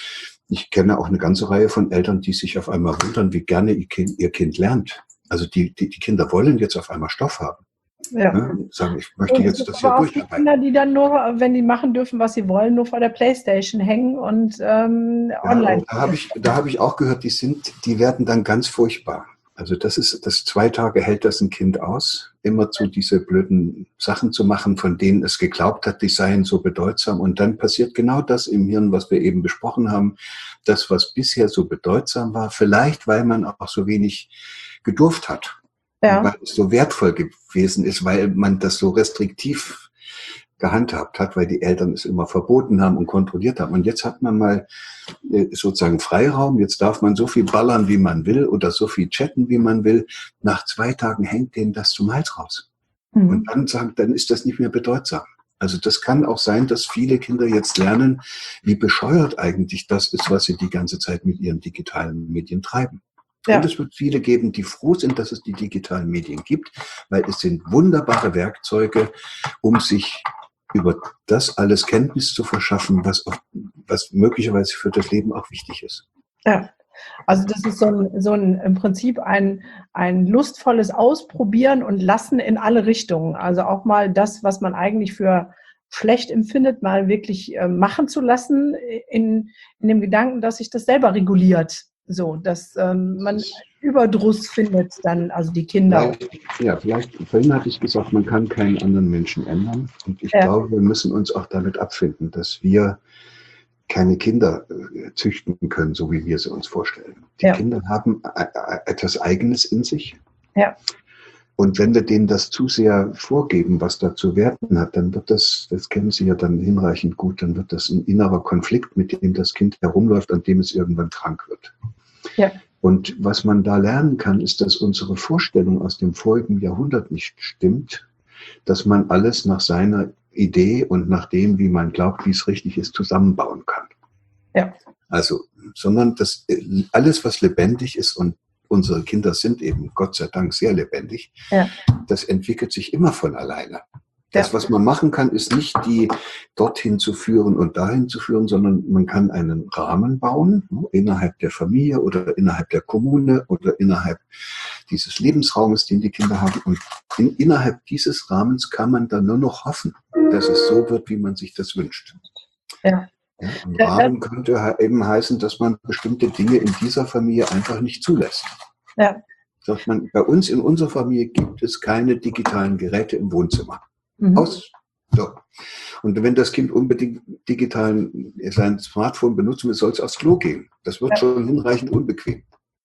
Ich kenne auch eine ganze Reihe von Eltern, die sich auf einmal wundern, wie gerne ihr Kind, ihr Kind lernt. Also die, die, die Kinder wollen jetzt auf einmal Stoff haben. Ja. Ja, sagen, ich möchte und jetzt das hier durcharbeiten. Die Kinder, die dann nur, wenn die machen dürfen, was sie wollen, nur vor der Playstation hängen und ähm, ja, online. Und da habe ich, da habe ich auch gehört, die sind, die werden dann ganz furchtbar. Also das ist, das zwei Tage hält das ein Kind aus, immer zu diese blöden Sachen zu machen, von denen es geglaubt hat, die seien so bedeutsam. Und dann passiert genau das im Hirn, was wir eben besprochen haben. Das, was bisher so bedeutsam war, vielleicht weil man auch so wenig gedurft hat. Ja. Weil es so wertvoll gewesen ist, weil man das so restriktiv gehandhabt hat, weil die Eltern es immer verboten haben und kontrolliert haben. Und jetzt hat man mal sozusagen Freiraum, jetzt darf man so viel ballern, wie man will oder so viel chatten, wie man will. Nach zwei Tagen hängt denen das zum Hals raus. Mhm. Und dann sagt, dann ist das nicht mehr bedeutsam. Also das kann auch sein, dass viele Kinder jetzt lernen, wie bescheuert eigentlich das ist, was sie die ganze Zeit mit ihren digitalen Medien treiben. Ja. Und es wird viele geben, die froh sind, dass es die digitalen Medien gibt, weil es sind wunderbare Werkzeuge, um sich über das alles Kenntnis zu verschaffen, was, auch, was möglicherweise für das Leben auch wichtig ist. Ja, also das ist so ein, so ein im Prinzip ein, ein lustvolles Ausprobieren und Lassen in alle Richtungen. Also auch mal das, was man eigentlich für schlecht empfindet, mal wirklich äh, machen zu lassen, in, in dem Gedanken, dass sich das selber reguliert. So, dass ähm, man Überdruss findet dann, also die Kinder. Vielleicht, ja, vielleicht, vorhin hatte ich gesagt, man kann keinen anderen Menschen ändern. Und ich ja. glaube, wir müssen uns auch damit abfinden, dass wir keine Kinder äh, züchten können, so wie wir sie uns vorstellen. Die ja. Kinder haben äh, etwas Eigenes in sich. Ja. Und wenn wir denen das zu sehr vorgeben, was da zu werden hat, dann wird das, das kennen Sie ja dann hinreichend gut, dann wird das ein innerer Konflikt, mit dem das Kind herumläuft, an dem es irgendwann krank wird. Ja. Und was man da lernen kann, ist, dass unsere Vorstellung aus dem vorigen Jahrhundert nicht stimmt, dass man alles nach seiner Idee und nach dem, wie man glaubt, wie es richtig ist, zusammenbauen kann. Ja. Also, sondern das, alles, was lebendig ist, und unsere Kinder sind eben Gott sei Dank sehr lebendig, ja. das entwickelt sich immer von alleine. Das, was man machen kann, ist nicht die dorthin zu führen und dahin zu führen, sondern man kann einen Rahmen bauen, innerhalb der Familie oder innerhalb der Kommune oder innerhalb dieses Lebensraumes, den die Kinder haben. Und in, innerhalb dieses Rahmens kann man dann nur noch hoffen, dass es so wird, wie man sich das wünscht. Ja. Ja, ein Rahmen könnte eben heißen, dass man bestimmte Dinge in dieser Familie einfach nicht zulässt. Ja. Sagt man, bei uns in unserer Familie gibt es keine digitalen Geräte im Wohnzimmer. Mhm. Aus. So. Und wenn das Kind unbedingt digital sein Smartphone benutzen will, soll es aufs Klo gehen. Das wird ja. schon hinreichend unbequem.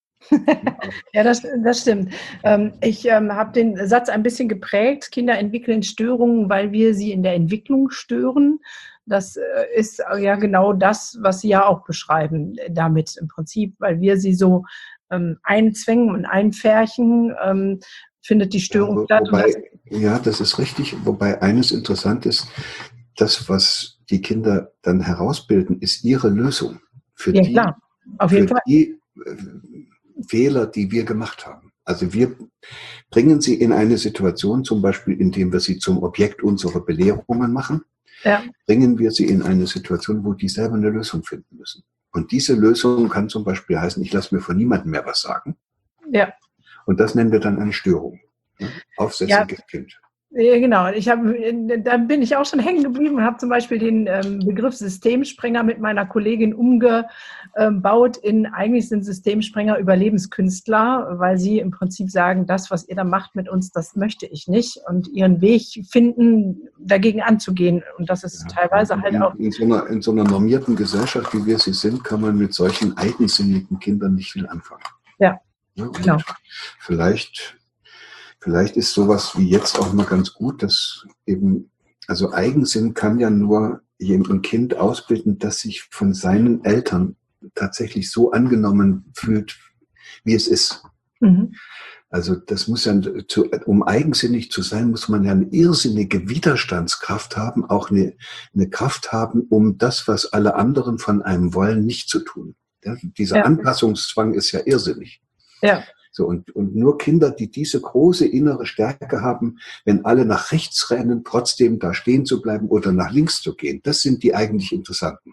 Ja, das, das stimmt. Ich ähm, habe den Satz ein bisschen geprägt. Kinder entwickeln Störungen, weil wir sie in der Entwicklung stören. Das ist ja genau das, was Sie ja auch beschreiben damit im Prinzip, weil wir sie so ähm, einzwängen und einpferchen, ähm, findet die Störung ja, statt. Wobei, ja, das ist richtig. Wobei eines interessant ist, das, was die Kinder dann herausbilden, ist ihre Lösung für, ja, die, klar. Auf für jeden Fall. die äh, Fehler, die wir gemacht haben. Also wir bringen sie in eine Situation, zum Beispiel indem wir sie zum Objekt unserer Belehrungen machen, ja. bringen wir sie in eine Situation, wo die selber eine Lösung finden müssen. Und diese Lösung kann zum Beispiel heißen, ich lasse mir von niemandem mehr was sagen. Ja. Und das nennen wir dann eine Störung. Ne? Aufsässiges ja. Kind. Ja, genau. Ich hab, da bin ich auch schon hängen geblieben und habe zum Beispiel den ähm, Begriff Systemsprenger mit meiner Kollegin umgebaut in, eigentlich sind Systemsprenger Überlebenskünstler, weil sie im Prinzip sagen, das, was ihr da macht mit uns, das möchte ich nicht und ihren Weg finden, dagegen anzugehen. Und das ist ja, teilweise in, halt auch... In so, einer, in so einer normierten Gesellschaft, wie wir sie sind, kann man mit solchen eigensinnigen Kindern nicht viel anfangen. Ja, ja genau. Vielleicht... Vielleicht ist sowas wie jetzt auch mal ganz gut, dass eben, also Eigensinn kann ja nur ein Kind ausbilden, das sich von seinen Eltern tatsächlich so angenommen fühlt, wie es ist. Mhm. Also das muss ja, um eigensinnig zu sein, muss man ja eine irrsinnige Widerstandskraft haben, auch eine, eine Kraft haben, um das, was alle anderen von einem wollen, nicht zu tun. Ja, dieser ja. Anpassungszwang ist ja irrsinnig. Ja. So, und, und nur Kinder, die diese große innere Stärke haben, wenn alle nach rechts rennen, trotzdem da stehen zu bleiben oder nach links zu gehen, das sind die eigentlich Interessanten.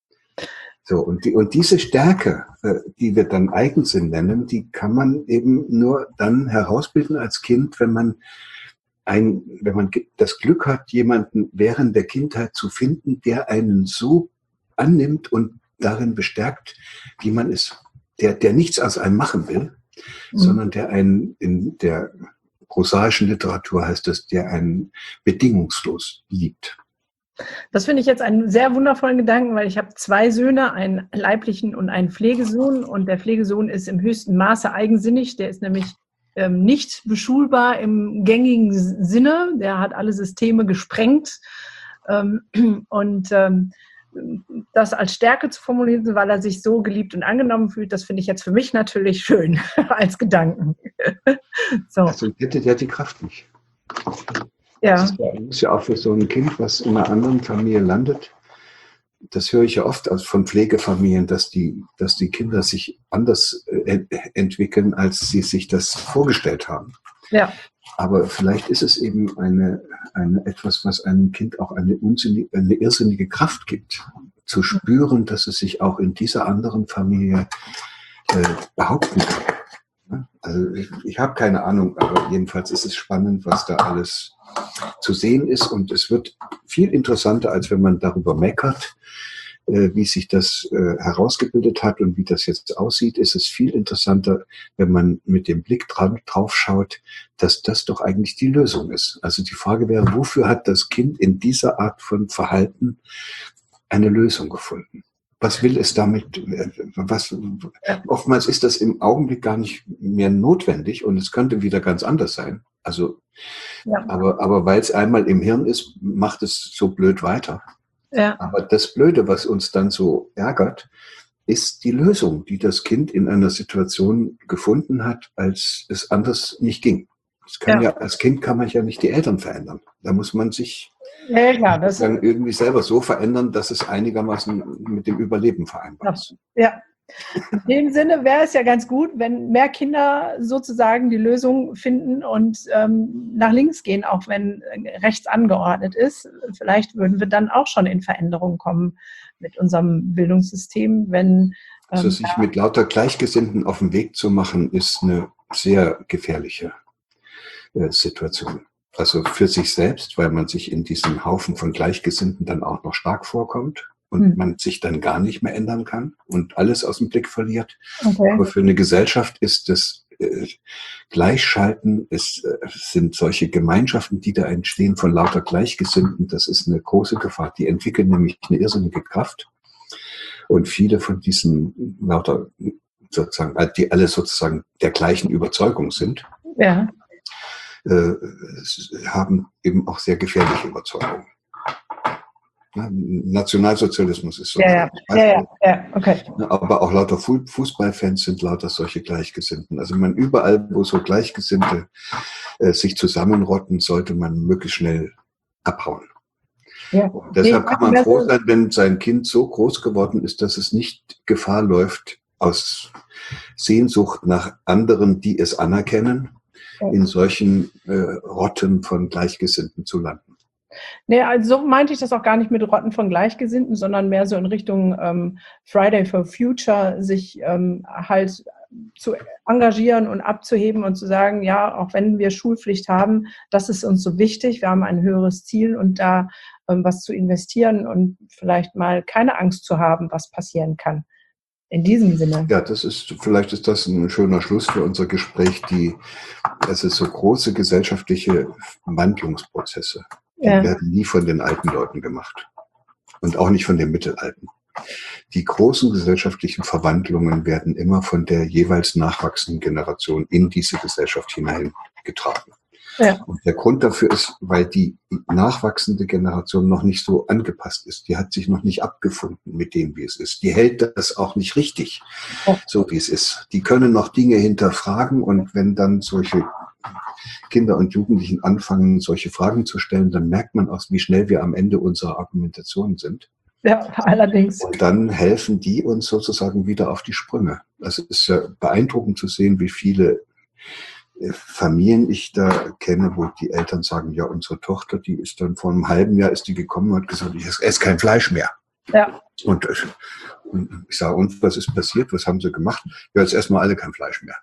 So, und, die, und diese Stärke, äh, die wir dann Eigensinn nennen, die kann man eben nur dann herausbilden als Kind, wenn man ein, wenn man das Glück hat, jemanden während der Kindheit zu finden, der einen so annimmt und darin bestärkt, wie man ist. Der, der nichts aus einem machen will, Mhm. sondern der einen, in der prosaischen Literatur heißt das, der einen bedingungslos liebt. Das finde ich jetzt einen sehr wundervollen Gedanken, weil ich habe zwei Söhne, einen leiblichen und einen Pflegesohn. Und der Pflegesohn ist im höchsten Maße eigensinnig. Der ist nämlich ähm, nicht beschulbar im gängigen Sinne. Der hat alle Systeme gesprengt. Ähm, und ähm, das als Stärke zu formulieren, weil er sich so geliebt und angenommen fühlt, das finde ich jetzt für mich natürlich schön als Gedanken. So. Also hätte der die Kraft nicht. Ja. Das ist ja auch für so ein Kind, was in einer anderen Familie landet. Das höre ich ja oft aus von Pflegefamilien, dass die, dass die Kinder sich anders äh, entwickeln, als sie sich das vorgestellt haben. Ja. Aber vielleicht ist es eben eine, eine etwas, was einem Kind auch eine, unsinnige, eine irrsinnige Kraft gibt, zu spüren, dass es sich auch in dieser anderen Familie äh, behaupten kann. Also ich, ich habe keine Ahnung, aber jedenfalls ist es spannend, was da alles zu sehen ist. Und es wird viel interessanter, als wenn man darüber meckert, äh, wie sich das äh, herausgebildet hat und wie das jetzt aussieht. Ist es viel interessanter, wenn man mit dem Blick dran, drauf schaut, dass das doch eigentlich die Lösung ist. Also die Frage wäre, wofür hat das Kind in dieser Art von Verhalten eine Lösung gefunden? Was will es damit? Was, oftmals ist das im Augenblick gar nicht mehr notwendig und es könnte wieder ganz anders sein. Also, ja. aber, aber weil es einmal im Hirn ist, macht es so blöd weiter. Ja. Aber das Blöde, was uns dann so ärgert, ist die Lösung, die das Kind in einer Situation gefunden hat, als es anders nicht ging. Es kann ja. ja, als Kind kann man ja nicht die Eltern verändern. Da muss man sich ja, klar, das dann irgendwie selber so verändern, dass es einigermaßen mit dem Überleben vereinbar ist. Ja. In dem Sinne wäre es ja ganz gut, wenn mehr Kinder sozusagen die Lösung finden und ähm, nach links gehen, auch wenn rechts angeordnet ist. Vielleicht würden wir dann auch schon in Veränderung kommen mit unserem Bildungssystem, wenn ähm, also sich ja. mit lauter Gleichgesinnten auf den Weg zu machen, ist eine sehr gefährliche äh, Situation. Also für sich selbst, weil man sich in diesem Haufen von Gleichgesinnten dann auch noch stark vorkommt und hm. man sich dann gar nicht mehr ändern kann und alles aus dem Blick verliert. Okay. Aber für eine Gesellschaft ist das äh, Gleichschalten, es äh, sind solche Gemeinschaften, die da entstehen von lauter Gleichgesinnten, das ist eine große Gefahr. Die entwickeln nämlich eine irrsinnige Kraft. Und viele von diesen lauter, sozusagen, die alle sozusagen der gleichen Überzeugung sind, ja. äh, haben eben auch sehr gefährliche Überzeugungen. Ja, Nationalsozialismus ist so. Ja, ja, ja, ja, okay. Aber auch lauter Fußballfans sind lauter solche Gleichgesinnten. Also man überall, wo so Gleichgesinnte äh, sich zusammenrotten, sollte man möglichst schnell abhauen. Ja. Und deshalb kann man froh sein, wenn sein Kind so groß geworden ist, dass es nicht Gefahr läuft, aus Sehnsucht nach anderen, die es anerkennen, in solchen äh, Rotten von Gleichgesinnten zu landen. Nee, also so meinte ich das auch gar nicht mit Rotten von Gleichgesinnten, sondern mehr so in Richtung ähm, Friday for Future, sich ähm, halt zu engagieren und abzuheben und zu sagen, ja, auch wenn wir Schulpflicht haben, das ist uns so wichtig, wir haben ein höheres Ziel und da ähm, was zu investieren und vielleicht mal keine Angst zu haben, was passieren kann. In diesem Sinne. Ja, das ist, vielleicht ist das ein schöner Schluss für unser Gespräch, die, es ist so große gesellschaftliche Wandlungsprozesse, die ja. werden nie von den alten Leuten gemacht und auch nicht von den Mittelalten. Die großen gesellschaftlichen Verwandlungen werden immer von der jeweils nachwachsenden Generation in diese Gesellschaft hineingetragen. Ja. Und der Grund dafür ist, weil die nachwachsende Generation noch nicht so angepasst ist. Die hat sich noch nicht abgefunden mit dem, wie es ist. Die hält das auch nicht richtig, ja. so wie es ist. Die können noch Dinge hinterfragen und wenn dann solche Kinder und Jugendlichen anfangen, solche Fragen zu stellen, dann merkt man auch, wie schnell wir am Ende unserer Argumentation sind. Ja, allerdings. Und dann helfen die uns sozusagen wieder auf die Sprünge. Also es ist ja beeindruckend zu sehen, wie viele Familien ich da kenne, wo die Eltern sagen, ja, unsere Tochter, die ist dann vor einem halben Jahr ist die gekommen und hat gesagt, ich esse kein Fleisch mehr. Ja. Und, und ich sage, und was ist passiert? Was haben sie gemacht? Ja, jetzt essen wir alle kein Fleisch mehr.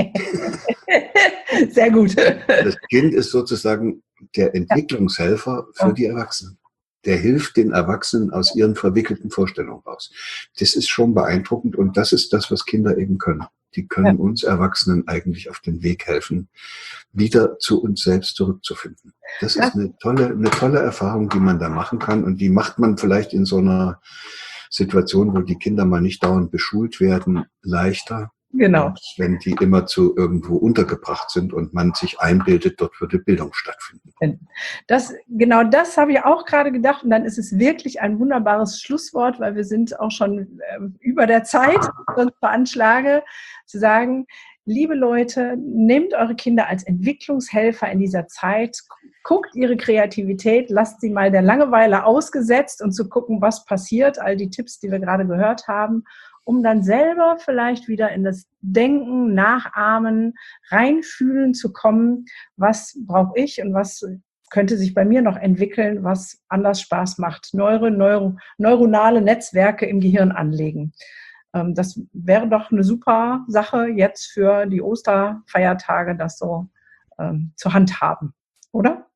Sehr gut. Das Kind ist sozusagen der Entwicklungshelfer für die Erwachsenen. Der hilft den Erwachsenen aus ihren verwickelten Vorstellungen raus. Das ist schon beeindruckend und das ist das, was Kinder eben können. Die können ja. uns Erwachsenen eigentlich auf den Weg helfen, wieder zu uns selbst zurückzufinden. Das ja. ist eine tolle, eine tolle Erfahrung, die man da machen kann und die macht man vielleicht in so einer Situation, wo die Kinder mal nicht dauernd beschult werden, leichter. Genau. Und wenn die immer zu irgendwo untergebracht sind und man sich einbildet, dort würde Bildung stattfinden. Das, genau das habe ich auch gerade gedacht und dann ist es wirklich ein wunderbares Schlusswort, weil wir sind auch schon äh, über der Zeit, sonst veranschlage, zu sagen, liebe Leute, nehmt eure Kinder als Entwicklungshelfer in dieser Zeit, guckt ihre Kreativität, lasst sie mal der Langeweile ausgesetzt und zu gucken, was passiert, all die Tipps, die wir gerade gehört haben, um dann selber vielleicht wieder in das Denken, Nachahmen, Reinfühlen zu kommen, was brauche ich und was könnte sich bei mir noch entwickeln, was anders Spaß macht. Neuro, Neuro, neuronale Netzwerke im Gehirn anlegen. Das wäre doch eine super Sache jetzt für die Osterfeiertage, das so ähm, zur Hand haben, oder?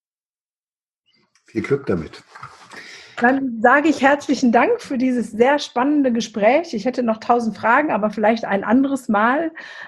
Viel Glück damit. Dann sage ich herzlichen Dank für dieses sehr spannende Gespräch. Ich hätte noch tausend Fragen, aber vielleicht ein anderes Mal.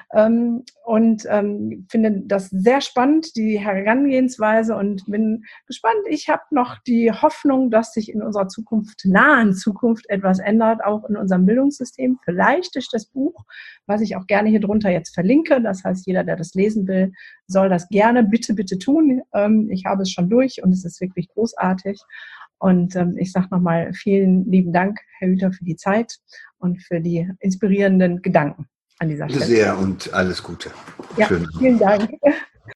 Und finde das sehr spannend, die Herangehensweise, und bin gespannt. Ich habe noch die Hoffnung, dass sich in unserer Zukunft, nahen Zukunft, etwas ändert, auch in unserem Bildungssystem. Vielleicht durch das Buch, was ich auch gerne hier drunter jetzt verlinke. Das heißt, jeder, der das lesen will, soll das gerne bitte, bitte tun. Ich habe es schon durch und es ist wirklich großartig. Und ähm, ich sage nochmal vielen lieben Dank, Herr Hüter, für die Zeit und für die inspirierenden Gedanken an dieser Stelle. Sehr und alles Gute. Ja, vielen Dank.